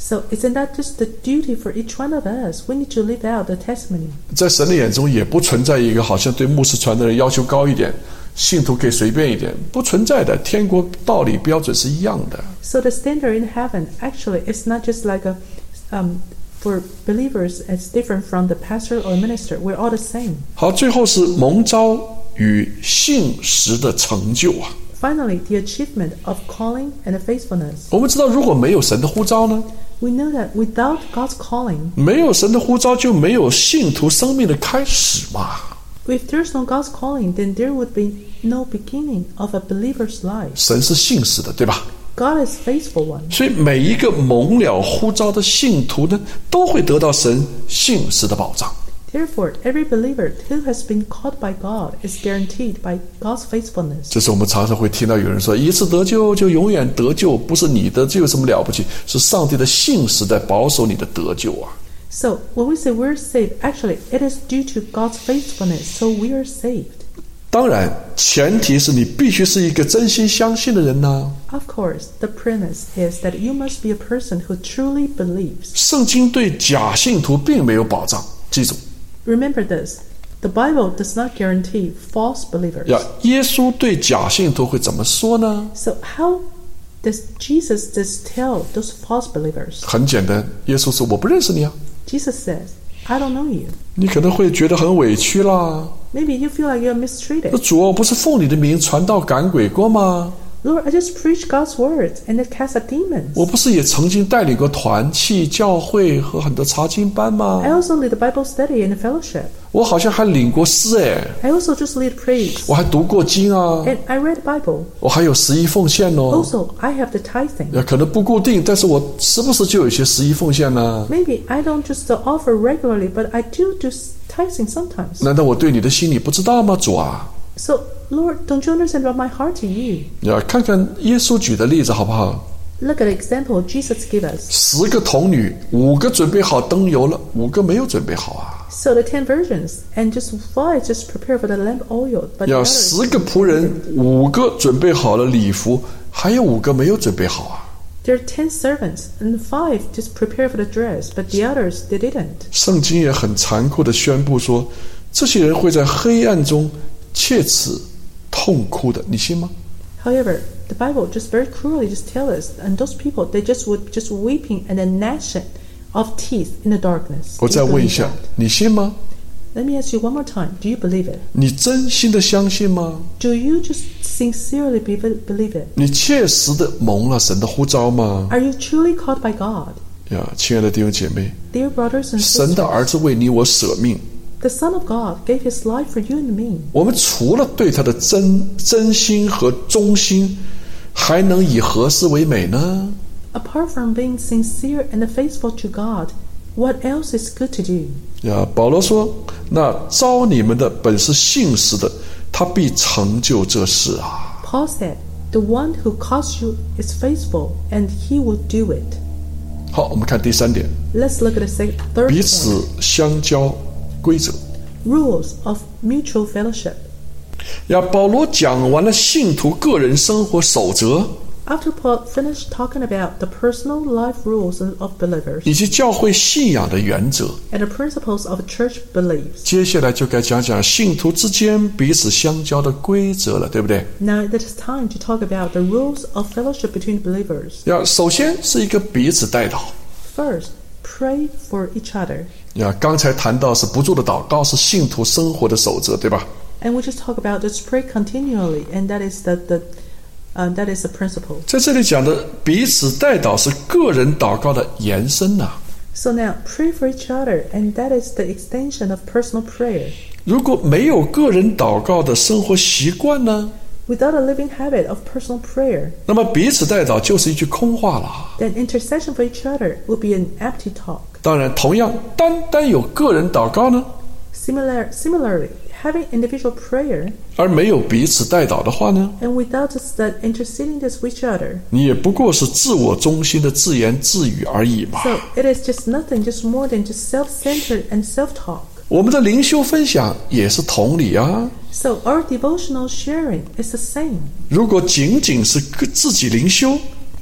Speaker 2: So isn't that just the duty for each one of us? We need to live out the testimony.
Speaker 1: 在神的眼中也不存在一个好像对牧师传的人要求高一点，信徒可以随便一点，不存在的。天国道理标准是一样的。
Speaker 2: So the standard in heaven actually is not just like a um, for believers, it's different from the pastor or minister. We're all the same.
Speaker 1: 好，最后是蒙召与信实的成就啊。
Speaker 2: Finally, the achievement of calling and faithfulness.
Speaker 1: 我们知道，如果没有神的呼召呢？
Speaker 2: We know that without God's calling,
Speaker 1: 没有神的呼召，就没有信徒生命的开始嘛。
Speaker 2: if there's no God's calling, then there would be no beginning of a believer's life.
Speaker 1: 神是信实的，对吧？
Speaker 2: God is faithful one.
Speaker 1: 所以每一个蒙了呼召的信徒呢，都会得到神信实的保障。
Speaker 2: Therefore, every believer who has been called by God is guaranteed by God's faithfulness.
Speaker 1: 这是我们常常会听到有人说，一次得救就永远得救，不是你得救有什么了不起，是上帝的信实在保守你的得救啊。
Speaker 2: So, when we say we're saved, actually, it is due to God's faithfulness, so we are saved.
Speaker 1: 当然，前提是你必须是一个真心相信的人呢。
Speaker 2: Of course, the premise is that you must be a person who truly believes.
Speaker 1: 圣经对假信徒并没有保障，记住。
Speaker 2: Remember this, the Bible does not guarantee false believers.
Speaker 1: 呀，耶稣对假信徒会怎么说呢？
Speaker 2: So how does Jesus just tell those false believers?
Speaker 1: 很简单，耶稣说：“我不认识你啊。”
Speaker 2: Jesus says, I don't know you.
Speaker 1: 你可能会觉得很委屈啦。
Speaker 2: Maybe you feel like you're
Speaker 1: 那
Speaker 2: mistreated.
Speaker 1: 主啊，我不是奉你的名传道赶鬼过吗？
Speaker 2: Lord, I just preached God's words and it cast out demons.
Speaker 1: 我不是也曾经带领过团契、教会和很多查经班吗？
Speaker 2: I also lead the Bible study and the fellowship.
Speaker 1: 我好像还领过诗诶，
Speaker 2: I also just lead praise.
Speaker 1: 我还读过经啊，
Speaker 2: And I read the Bible.
Speaker 1: 我还有十一奉献哦。
Speaker 2: Also, I have the tithing.
Speaker 1: 呀，可能不固定，但是我时不时就有一些十一奉献呢。
Speaker 2: Maybe I don't just offer regularly, but I do do tithing sometimes.
Speaker 1: 难道我对你的心你不知道吗，主啊？
Speaker 2: So, Lord, don't you understand about my heart to you?
Speaker 1: 呀，看看耶稣举的例子好不好？
Speaker 2: Look at the example Jesus gave us.
Speaker 1: 十个童女，五个准备好灯油了，五个没有准备好啊。
Speaker 2: So the ten virgins and just five just prepare for the lamp oil, but the
Speaker 1: 要
Speaker 2: others
Speaker 1: 十个仆人，五个准备好了礼服，还有五个没有准备好啊。
Speaker 2: there are ten servants and five just prepare for the dress, but the others they didn't.
Speaker 1: 圣经也很残酷的宣布说，这些人会在黑暗中切齿痛哭的，你信吗？
Speaker 2: However, the Bible just very cruelly just tell us, and those people they just would just weeping and then gnashing of teeth in the darkness.
Speaker 1: 我
Speaker 2: Do
Speaker 1: 再
Speaker 2: you
Speaker 1: 问一
Speaker 2: believe
Speaker 1: 下
Speaker 2: that?，
Speaker 1: 你信吗？
Speaker 2: Let me ask you one more time. Do you believe it?
Speaker 1: 你真心的相信吗？
Speaker 2: Do you just sincerely be- believe it?
Speaker 1: 你切实的蒙了神的呼召吗？
Speaker 2: Are you truly called by God?
Speaker 1: 呀，亲爱的弟兄姐妹，
Speaker 2: Dear brothers and
Speaker 1: 神的
Speaker 2: sisters,
Speaker 1: 儿子为你我舍命，
Speaker 2: the Son of God gave His life for you and me.
Speaker 1: 我们除了对他的真真心和忠心，还能以何事为美呢？
Speaker 2: Apart from being sincere and faithful to God, what else is good to do?
Speaker 1: 呀，保罗说：“那招你们的本是信实的，他必成就这事啊。
Speaker 2: Paul said, the one who calls you is faithful, and he will do it. ”
Speaker 1: 好，我们看第三点，
Speaker 2: Let's look at the sec- third
Speaker 1: 彼
Speaker 2: point.
Speaker 1: 此相交规则。
Speaker 2: Rules of mutual fellowship.
Speaker 1: 呀，保罗讲完了信徒个人生活守则，
Speaker 2: After Paul finished talking about the personal life rules of believers
Speaker 1: 以及教会信仰的原则，
Speaker 2: and the principles of church beliefs,
Speaker 1: 接下来就该讲讲信徒之间彼此相交的规则了，对不对？
Speaker 2: now it is time to talk about the rules of fellowship between believers.
Speaker 1: 呀，首先是一个彼此代祷。
Speaker 2: First, pray for each other.
Speaker 1: 呀，刚才谈到是不住的祷告是信徒生活的守则，对吧？
Speaker 2: And we just talk about just pray continually, and that is the, the uh, that is the principle.
Speaker 1: 在这里讲的彼此代祷是个人祷告的延伸呐、
Speaker 2: So now, pray for each other, and that is the extension of personal prayer.
Speaker 1: 如果没有个人祷告的生活习惯呢，
Speaker 2: Without a living habit of personal prayer,
Speaker 1: 那么彼此代祷就是一句空话了。
Speaker 2: then intercession for each other will be an empty talk.
Speaker 1: 当然，同样，单单有个人祷告呢，
Speaker 2: Similar, similarly, having individual prayer
Speaker 1: 而没有彼此代祷的话呢，
Speaker 2: and without just that interceding this with each other,
Speaker 1: 你也不过是自我中心的自言自语而已嘛。
Speaker 2: so it is just nothing, just more than just self-centered and self-talk.
Speaker 1: 我们的灵修分享也是同理啊。
Speaker 2: So our devotional sharing is the same.
Speaker 1: 如果仅仅是个自己灵修，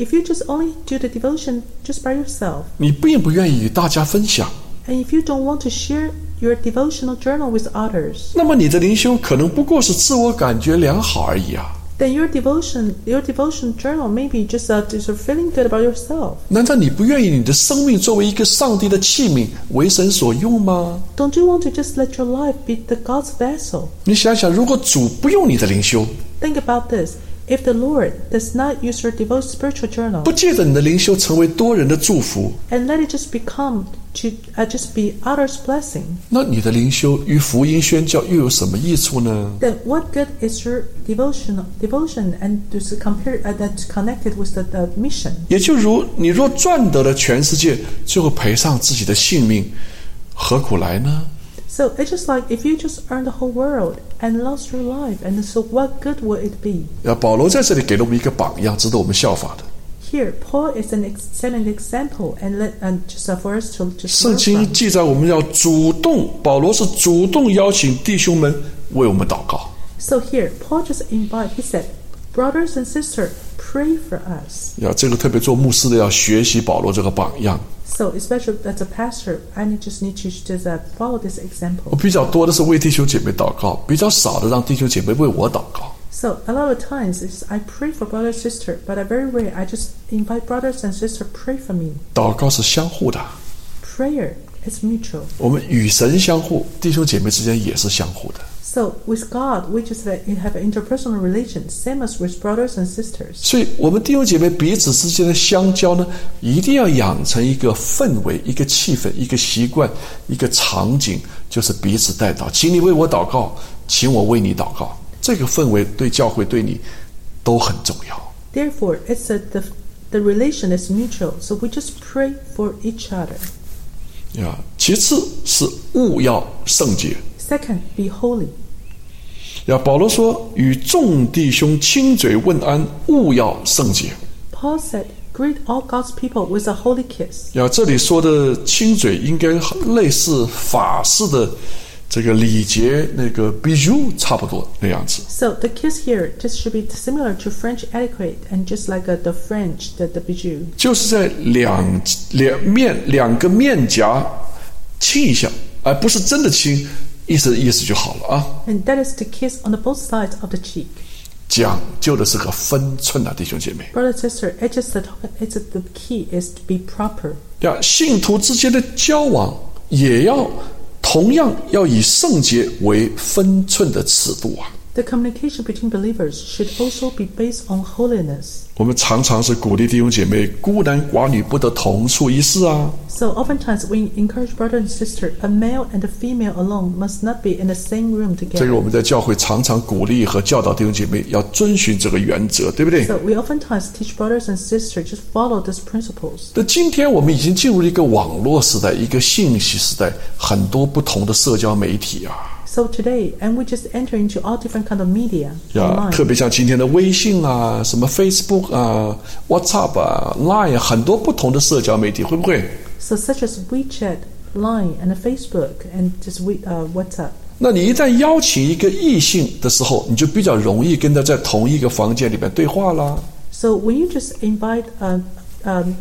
Speaker 2: if you just only do the devotion just by yourself,
Speaker 1: 你并不愿意与大家分享，
Speaker 2: and if you don't want to share your devotional journal with others,
Speaker 1: 那么你的灵修可能不过是自我感觉良好而已啊。
Speaker 2: then your devotion, your devotion journal may be just a, just a feeling good about yourself.
Speaker 1: 难道你不愿意你的生命作为一个上帝的器皿，为神所用吗？
Speaker 2: Don't you want to just let your life be the God's vessel?
Speaker 1: 你想想，如果主不用你的灵修，
Speaker 2: Think about this. If the Lord does not use your devoted spiritual journal
Speaker 1: 不借着你的灵修成为多人的祝福，
Speaker 2: and let it just become to uh, just be others' blessing,
Speaker 1: 那你的灵修与福音宣教又有什么益处呢？
Speaker 2: then what good is your devotional devotion and to compare uh, that's connected with the, the mission?
Speaker 1: 也就如你若赚得了全世界，最后赔上自己的性命，何苦来呢？
Speaker 2: So it's just like if you just earned the whole world and lost your life, and so what good would it be?
Speaker 1: 啊，保罗在这里给了我们一个榜样，值得我们效法的。
Speaker 2: Here, Paul is an excellent example, and let and just uh, for us to just
Speaker 1: 圣
Speaker 2: learn
Speaker 1: 经
Speaker 2: from.
Speaker 1: 记载我们要主动，保罗是主动邀请弟兄们为我们祷告。
Speaker 2: So here, Paul just invite. He said, "Brothers and sisters, pray for us."
Speaker 1: 要这个特别做牧师的要学习保罗这个榜样。
Speaker 2: So, especially as a pastor, I need, just need to just uh, follow this
Speaker 1: 我
Speaker 2: example.
Speaker 1: 比较多的是为弟兄姐妹祷告，比较少的让弟兄姐妹为我祷告。
Speaker 2: So, a lot of times is I pray for brother and sister, but I very rare I just invite brothers and sisters pray for me.
Speaker 1: 祷告是相互的，
Speaker 2: Prayer is mutual.
Speaker 1: 我们与神相互，弟兄姐妹之间也是相互的。
Speaker 2: So, with God, we just uh, have an interpersonal relation, same as with brothers and sisters.
Speaker 1: 所以，我们弟兄姐妹彼此之间的相交呢，一定要养成一个氛围、一个气氛、一个习惯、一个场景，就是彼此代祷，请你为我祷告，请我为你祷告。这个氛围对教会对你都很重要。
Speaker 2: Therefore, it's a, the the relation is mutual. So we just pray for each other.
Speaker 1: 呀，其次是务要圣洁。
Speaker 2: Second, be holy.
Speaker 1: 呀，保罗说：“与众弟兄亲嘴问安，务要圣洁。”
Speaker 2: Paul said, "Greet all God's people with a holy kiss."
Speaker 1: 呀，这里说的亲嘴应该类似法式的这个礼节，那个 bijou 差不多那样子。
Speaker 2: So the kiss here just should be similar to French etiquette and just like uh, the French, the, the bijou.
Speaker 1: 就是在两两面两个面颊亲一下，而不是真的亲，意思意思就好了啊。
Speaker 2: And that is to kiss on the both sides of the cheek.
Speaker 1: 讲究的是个分寸啊，弟兄姐妹。
Speaker 2: Brother, sister, it's just the, it's a, the key is to be proper.
Speaker 1: 呀，信徒之间的交往也要同样要以圣洁为分寸的尺度啊。
Speaker 2: The communication between believers should also be based on holiness.
Speaker 1: 我们常常是鼓励弟兄姐妹孤男寡女不得同处一室啊。
Speaker 2: So oftentimes we encourage brother and sister, a male and a female alone must not be in the same room
Speaker 1: 这
Speaker 2: together.
Speaker 1: 个我们在教会常常鼓励和教导弟兄姐妹要遵循这个原则，对不对？
Speaker 2: So we oftentimes teach brothers and sisters just follow these principles.
Speaker 1: 那今天我们已经进入了一个网络时代，一个信息时代，很多不同的社交媒体啊。
Speaker 2: So today, and we just enter into all different kind of media
Speaker 1: 呀，
Speaker 2: online.
Speaker 1: 特别像今天的微信啊、什么 Facebook 啊、WhatsApp 啊、Line 啊，很多不同的社交媒体，会不会？
Speaker 2: So such as WeChat, Line, and Facebook, and just we, uh, WhatsApp.
Speaker 1: 那你一旦邀请一个异性的时候，你就比较容易跟他在同一个房间里面对话啦。
Speaker 2: So when you just invite a, um,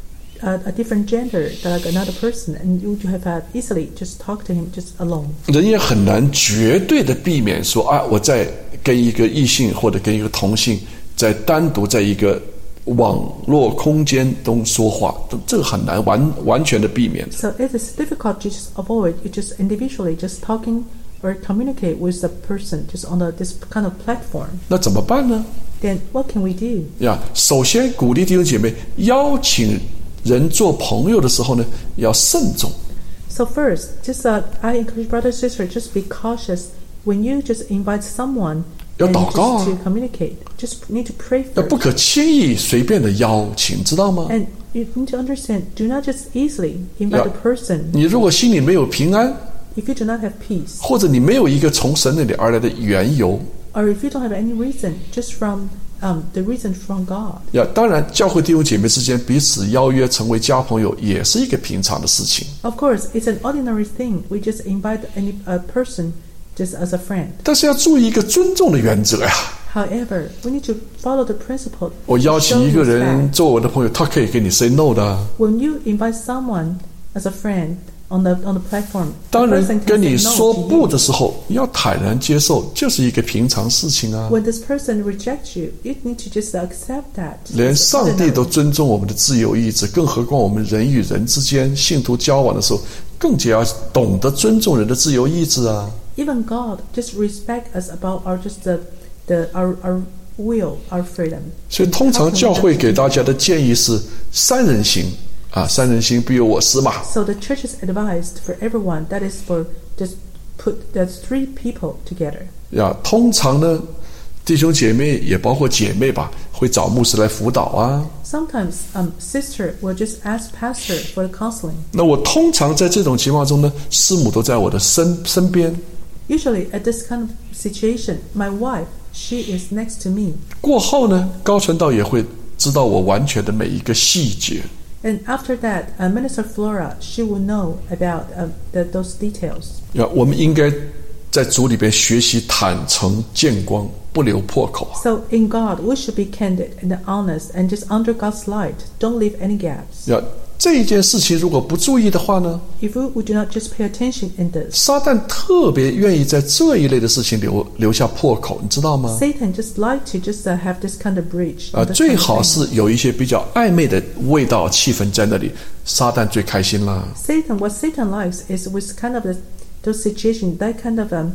Speaker 2: a, a different gender, like another person, and you have uh, easily just talk to him just alone.
Speaker 1: 人也很难绝对的避免说啊，我在跟一个异性或者跟一个同性在单独在一个网络空间中说话，这个很难完完全的避免的。
Speaker 2: So it is difficult to just avoid you just individually just talking or communicate with the person just on the, this kind of platform.
Speaker 1: 那怎么办呢？
Speaker 2: Then what can we do?
Speaker 1: 呀，首先鼓励弟兄姐妹邀请人做朋友的时候呢，要慎重。
Speaker 2: So first, just uh, I encourage brother and sister just be cautious when you just invite someone
Speaker 1: 要
Speaker 2: and
Speaker 1: 祷告啊。
Speaker 2: just to communicate. Just need to pray
Speaker 1: 那
Speaker 2: first.
Speaker 1: 不可轻易随便的邀请，知道吗？
Speaker 2: And you need to understand, do not just easily invite
Speaker 1: Yeah.
Speaker 2: a person
Speaker 1: 你如果心里没有平安，
Speaker 2: if you do not have peace,
Speaker 1: 或者你没有一个从神那里而来的缘由，
Speaker 2: or if you don't have any reason, just from um, the reason from God.
Speaker 1: 呀，当然，教会弟兄姐妹之间彼此邀约成为交朋友，也是一个平常的事情。
Speaker 2: Of course, it's an ordinary thing. We just invite any a person just as a friend.
Speaker 1: 但是要注意一个尊重的原则呀。
Speaker 2: However, we need to follow the principle.
Speaker 1: 我邀请一个
Speaker 2: Show
Speaker 1: 人
Speaker 2: respect.
Speaker 1: 做我的朋友，他可以给你 say no 的。
Speaker 2: When you invite someone as a friend on the on the platform,
Speaker 1: 当
Speaker 2: the
Speaker 1: 人
Speaker 2: person
Speaker 1: 跟
Speaker 2: can
Speaker 1: 你
Speaker 2: say no
Speaker 1: 说
Speaker 2: to
Speaker 1: 不
Speaker 2: you.
Speaker 1: 的时候，你要坦然接受，就是一个平常事情啊。
Speaker 2: When this person rejects you, you need to just accept that.
Speaker 1: 连
Speaker 2: It's
Speaker 1: 上帝
Speaker 2: ordinary.
Speaker 1: 都尊重我们的自由意志，更何况我们人与人之间信徒交往的时候，更加要懂得尊重人的自由意志啊。
Speaker 2: Even God just respect us about our just the the our our will, our freedom.
Speaker 1: 所以通常教会给大家的建议是三人行啊，三人行必有我师嘛。
Speaker 2: So the church is advised for everyone. That is for just put the three people together.
Speaker 1: 呀，通常呢，弟兄姐妹也包括姐妹吧，会找牧师来辅导啊。
Speaker 2: Sometimes um sister will just ask pastor for the counseling.
Speaker 1: 那我通常在这种情况中呢，师母都在我的身身边。
Speaker 2: Usually at this kind of situation, my wife, she is next to me.
Speaker 1: 过后呢，高传道也会知道我完全的每一个细节。
Speaker 2: And after that, uh, Minister Flora, she will know about uh, the, those details.
Speaker 1: 呀，我们应该在主里边学习坦诚见光，不留破口啊。
Speaker 2: So in God, we should be candid and honest and just under God's light. Don't leave any gaps.
Speaker 1: 呀，这一件事情如果不注意的话呢，
Speaker 2: If we, we do not just pay attention in this,
Speaker 1: 撒旦特别愿意在这一类的事情留留下破口，你知道吗？
Speaker 2: Satan just like to just uh, have this kind of breach.
Speaker 1: 啊，
Speaker 2: this
Speaker 1: 最
Speaker 2: kind of
Speaker 1: 好
Speaker 2: thing.
Speaker 1: 是有一些比较暧昧的味道、气氛在那里，撒旦最开心啦。
Speaker 2: Satan, what Satan likes is with kind of the, those situations, that kind of um,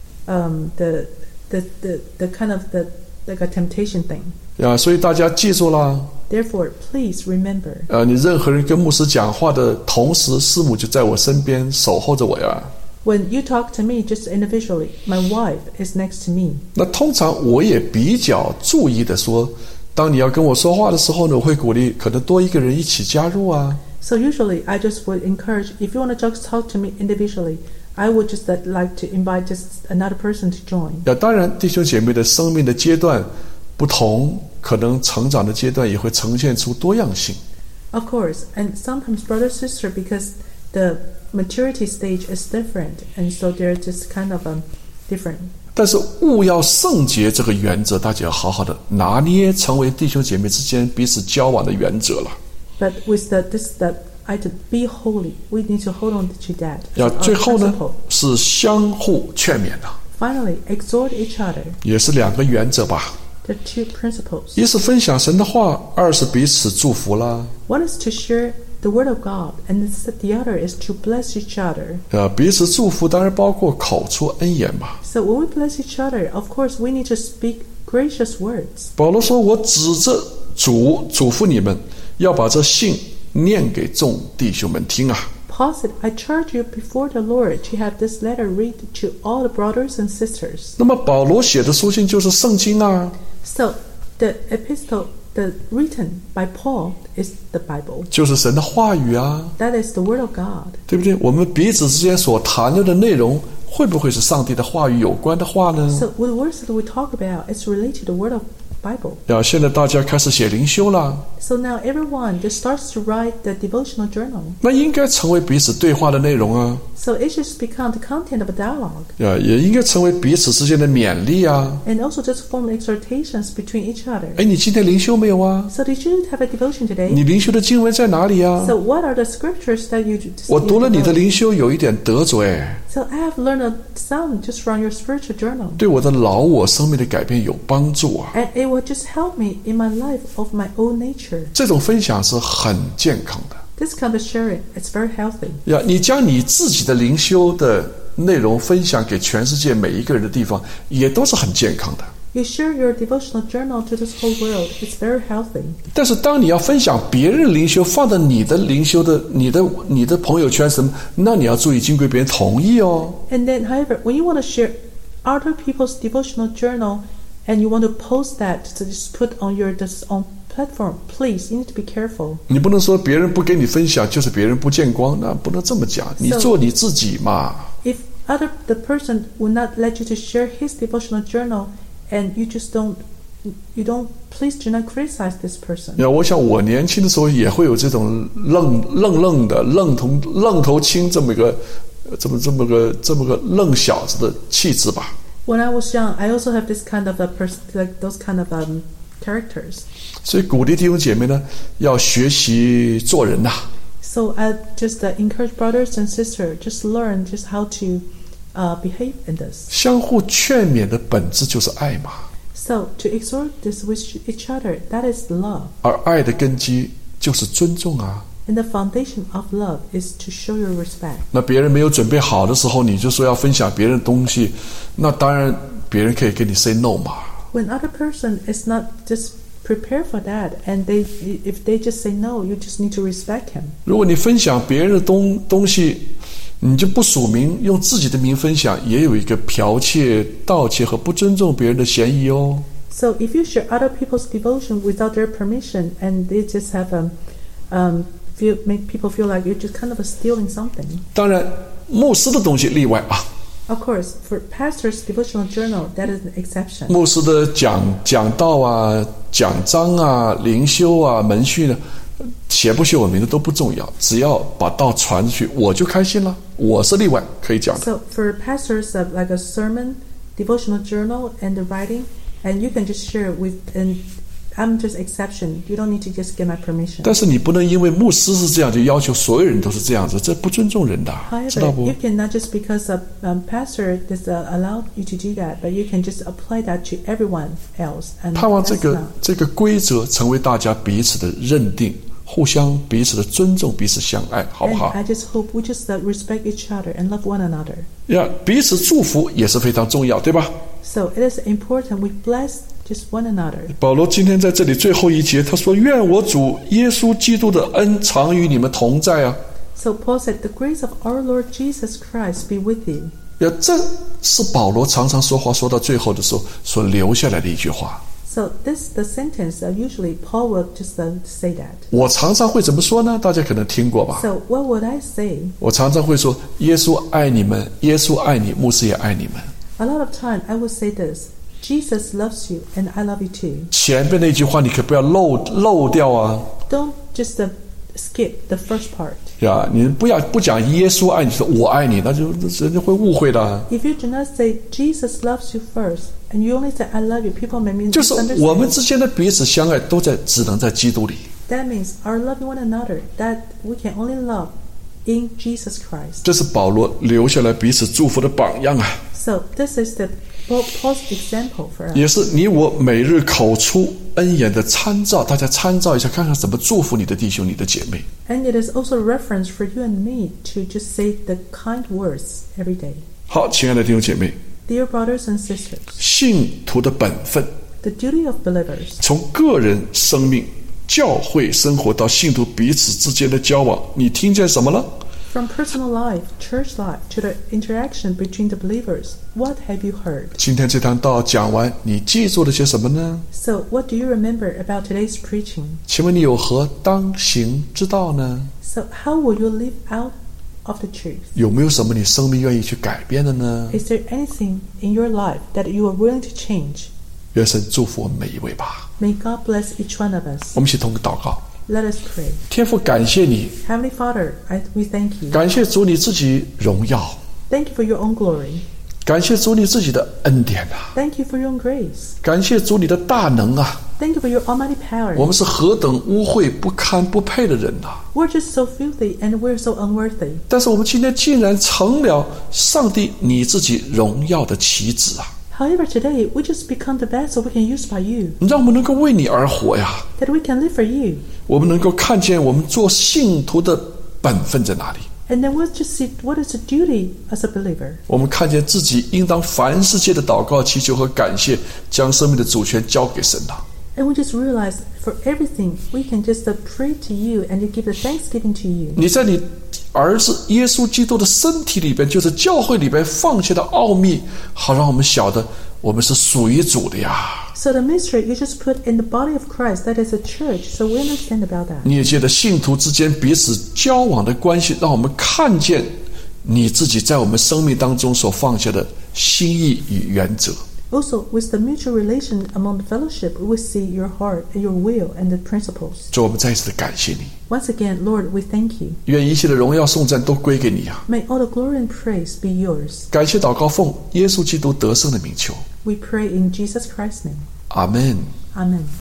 Speaker 2: um, the, the, the, the kind of the like a temptation thing.
Speaker 1: 呀，所以大家记住啦，
Speaker 2: Therefore, please remember,
Speaker 1: 呃，你任何人跟牧师讲话的同时，师母就在我身边守候着我呀。
Speaker 2: when you talk to me just individually, my wife is next to me.
Speaker 1: 那通常我也比较注意的说，当你要跟我说话的时候呢，我会鼓励可能多一个人一起加入啊。
Speaker 2: So usually, I just would encourage, if you want to just talk to me individually, I would just uh, like to invite just another person to join.
Speaker 1: 呀，当然，弟兄姐妹的生命的阶段不同，可能成长的阶段也会呈现出多样性。
Speaker 2: Of course, and sometimes brother sister, because the maturity stage is different, and so they're just kind of um, different.
Speaker 1: 但是务要圣洁这个原则，大家要好好的拿捏，成为弟兄姐妹之间彼此交往的原则了。
Speaker 2: But with the this the item be holy, we need to hold on to that.
Speaker 1: 呀，
Speaker 2: as our
Speaker 1: 最后呢
Speaker 2: principle.
Speaker 1: 是相互劝勉的，
Speaker 2: Finally, exhort each other.
Speaker 1: 也是两个原则吧。
Speaker 2: The two principles.
Speaker 1: 一是分享神的话，二是彼此祝福啦。
Speaker 2: One is to share the word of God, and the other is to bless each other.
Speaker 1: 呃，彼此祝福当然包括口出恩言嘛。
Speaker 2: So when we bless each other, of course, we need to speak gracious words.
Speaker 1: 保罗说：“我指着主嘱咐你们，要把这信念给众弟兄们听啊。”
Speaker 2: Paul said, I charge you before the Lord to have this letter read to all the brothers and sisters.
Speaker 1: 那么保罗写的书信就是圣经啊，
Speaker 2: So the epistle the written by Paul is the Bible.
Speaker 1: 就是神的话语啊，
Speaker 2: That is the word of God.
Speaker 1: 对不对？我们彼此之间所谈论的内容，会不会是上帝的话语有关的话呢？
Speaker 2: So the words that we talk about is related to the word of Bible.
Speaker 1: 呀，现在大家开始写灵修了，
Speaker 2: So now everyone just starts to write the devotional journal.
Speaker 1: 那应该成为彼此对话的内容啊，
Speaker 2: So it should become the content of a dialogue.
Speaker 1: 呀，也应该成为彼此之间的勉励啊。
Speaker 2: And also just form exhortations between each other.
Speaker 1: 哎，你今天灵修没有啊？
Speaker 2: So did you have a devotion today?
Speaker 1: 你灵修的经文在哪里啊？
Speaker 2: So what are the scriptures that you just
Speaker 1: 我读了你的
Speaker 2: you devote?
Speaker 1: 灵修，有一点得着哎，
Speaker 2: So I have learned a some just from your spiritual journal.
Speaker 1: 对我的老我生命的改变有帮助啊。
Speaker 2: And it will just help me in my life of my own nature.
Speaker 1: 这种分享是很健康的
Speaker 2: This kind of sharing, it's very healthy.
Speaker 1: 呀。你将你自己的灵修的内容分享给全世界每一个人的地方，也都是很健康的。
Speaker 2: You share your devotional journal to this whole world. It's very healthy.
Speaker 1: 但是当你要分享别人灵修，放在你的灵修的、你的、你的朋友圈什么，那你要注意经过别人同意哦。
Speaker 2: And then, however, when you want to share other people's devotional journal and you want to post that to just put on your this on platform, please, you need to be careful.
Speaker 1: 你不能说别人不给你分享就是别人不见光，那不能这么讲。你
Speaker 2: So-
Speaker 1: 做你自己嘛。
Speaker 2: If other the person will not let you to share his devotional journal, and you just don't, you don't. Please do not criticize this person.
Speaker 1: 呀，我想我年轻的时候也会有这种愣愣愣的愣头愣头青这么一个，呃这么这么个这么个愣小子的气质吧。
Speaker 2: When I was young, I also have this kind of a person, like those kind of um, characters.
Speaker 1: 所以鼓励弟兄姐妹呢，要学习做人呐、啊。
Speaker 2: So I just uh, encourage brothers and sisters, just learn just how to uh, behave in this.
Speaker 1: 相互劝勉的本质就是爱嘛。
Speaker 2: So to exhort this with each other, that is love.
Speaker 1: 而爱的根基就是尊重啊。
Speaker 2: And the foundation of love is to show your respect.
Speaker 1: 那别人没有准备好的时候，你就说要分享别人的东西，那当然别人可以跟你 say no 嘛。
Speaker 2: When other person is not just prepared for that, and they, if they just say no, you just need to respect him.
Speaker 1: 如果你分享别人的东东西，你就不署名，用自己的名分享，也有一个剽窃、盗窃和不尊重别人的嫌疑哦。
Speaker 2: So if you share other people's devotion without their permission, and they just have um, um, feel make people feel like you're just kind of stealing something.
Speaker 1: 当然，牧师的东西例外啊。
Speaker 2: Of course, for pastors' devotional journal, that is an exception.
Speaker 1: 牧师的讲讲道啊、讲章啊、灵修啊、门训啊，写不写我名字都不重要，只要把道传出去，我就开心了。我是例外，可以讲的。
Speaker 2: So for pastors, uh, like a sermon, devotional journal, and the writing, and you can just share with, and I'm just exception. You don't need to just get my permission.
Speaker 1: 但是你不能因为牧师是这样就要求所有人都是这样子，这不尊重人的，知道
Speaker 2: However,
Speaker 1: 不
Speaker 2: you cannot just because a um, pastor just uh, allowed you to do that, but you can just apply that to everyone else. And
Speaker 1: 盼望这
Speaker 2: that's
Speaker 1: 个
Speaker 2: not.
Speaker 1: 这个规则成为大家彼此的认定，互相彼此的尊重，彼此相爱，好不
Speaker 2: And
Speaker 1: 好？
Speaker 2: I just hope we just uh, respect each other and love one another.
Speaker 1: 呀，彼此祝福也是非常重要，对吧？
Speaker 2: So it is important we bless just one another.
Speaker 1: 保罗今天在这里最后一节，他说：“愿我主耶稣基督的恩常与你们同在啊！”
Speaker 2: So Paul said, "The grace of our Lord Jesus Christ be with you."
Speaker 1: 呀，这是保罗常常说话说到最后的时候所留下来的一句话。
Speaker 2: So this the sentence uh, usually Paul will just uh, say that.
Speaker 1: 我常常会怎么说呢？大家可能听过吧。
Speaker 2: So what would I say?
Speaker 1: 我常常会说：“耶稣爱你们，耶稣爱你，牧师也爱你们。”
Speaker 2: A lot of time I would say this: Jesus loves you, and I love you too.
Speaker 1: 前边那句话你可不要漏漏掉啊！
Speaker 2: Don't just uh, skip the first part.
Speaker 1: 呀，你不要不讲耶稣爱你，说我爱你，那就人家会误会的。
Speaker 2: If you do not say Jesus loves you first, and you only say I love you, people may
Speaker 1: 就是我们
Speaker 2: misunderstand.
Speaker 1: 之间的彼此相爱，都在只能在基督里。
Speaker 2: That means our loving one another, that we can only love in Jesus Christ.
Speaker 1: 这是保罗留下来彼此祝福的榜样啊！
Speaker 2: So this is the Paul's example for us.
Speaker 1: 也是你我每日口出恩言的参照，大家参照一下，看看怎么祝福你的弟兄、你的姐妹。
Speaker 2: And it is also a reference for you and me to just say the kind words every day.
Speaker 1: 好，亲爱的弟兄姐妹，
Speaker 2: Dear brothers and sisters,
Speaker 1: 信徒的本分，
Speaker 2: the duty of believers,
Speaker 1: 从个人生命、教会生活到信徒彼此之间的交往，你听见什么了？
Speaker 2: from personal life, church life, to the interaction between the believers, what have you heard?
Speaker 1: 今天这堂道讲完，你记住了些什么呢？
Speaker 2: So what do you remember about today's preaching?
Speaker 1: 请问你有何当行之道呢？
Speaker 2: So how will you live out of the truth?
Speaker 1: 有没有什么你生命愿意去改变的呢？
Speaker 2: Is there anything in your life that you are willing to change?
Speaker 1: 愿神祝福我们每一位吧。
Speaker 2: May God bless each one of us.
Speaker 1: 我们一起同个祷告。
Speaker 2: Let us pray.
Speaker 1: 天父，感谢你，
Speaker 2: Heavenly Father, I, we thank you.
Speaker 1: 感谢主你自己荣耀，
Speaker 2: Thank you for your own glory.
Speaker 1: 感谢主你自己的恩典啊，
Speaker 2: Thank you for your own grace.
Speaker 1: 感谢主你的大能啊！
Speaker 2: Thank you for your almighty power.
Speaker 1: 我们是何等污秽不堪不配的人啊！
Speaker 2: We're just so filthy and we're so unworthy.
Speaker 1: 但是我们今天竟然成了上帝你自己荣耀的棋子啊！
Speaker 2: However, today we just become the vessel we can use by you,
Speaker 1: 让我们能够为你而活呀！
Speaker 2: that we can live for you.
Speaker 1: 我们能够看见我们做信徒的本分在哪里。
Speaker 2: And then we'll just see what is the duty as a believer.
Speaker 1: 我们看见自己应当凡世界的祷告、祈求和感谢，将生命的主权交给神了。
Speaker 2: And we just realize for everything we can just uh, pray to you and to give the thanksgiving to you.
Speaker 1: 你在你儿子耶稣基督的身体里边，就是教会里边放下的奥秘，好让我们晓得我们是属于主的呀。
Speaker 2: So the mystery you just put in the body of Christ, that is a church, so we understand about that.
Speaker 1: 你也借着信徒之间彼此交往的关系，让我们看见你自己在我们生命当中所放下的心意与原则。
Speaker 2: Also, with the mutual relation among the fellowship, we will see your heart and your will and the principles.
Speaker 1: 主，我们再一次的感谢你。
Speaker 2: Once again, Lord, we thank you.
Speaker 1: 愿一切的荣耀颂赞都归给你啊！
Speaker 2: May all the glory and praise be yours.
Speaker 1: 感谢祷告奉耶稣基督得胜的名求。
Speaker 2: We pray in Jesus Christ's name.
Speaker 1: 阿门。
Speaker 2: Amen.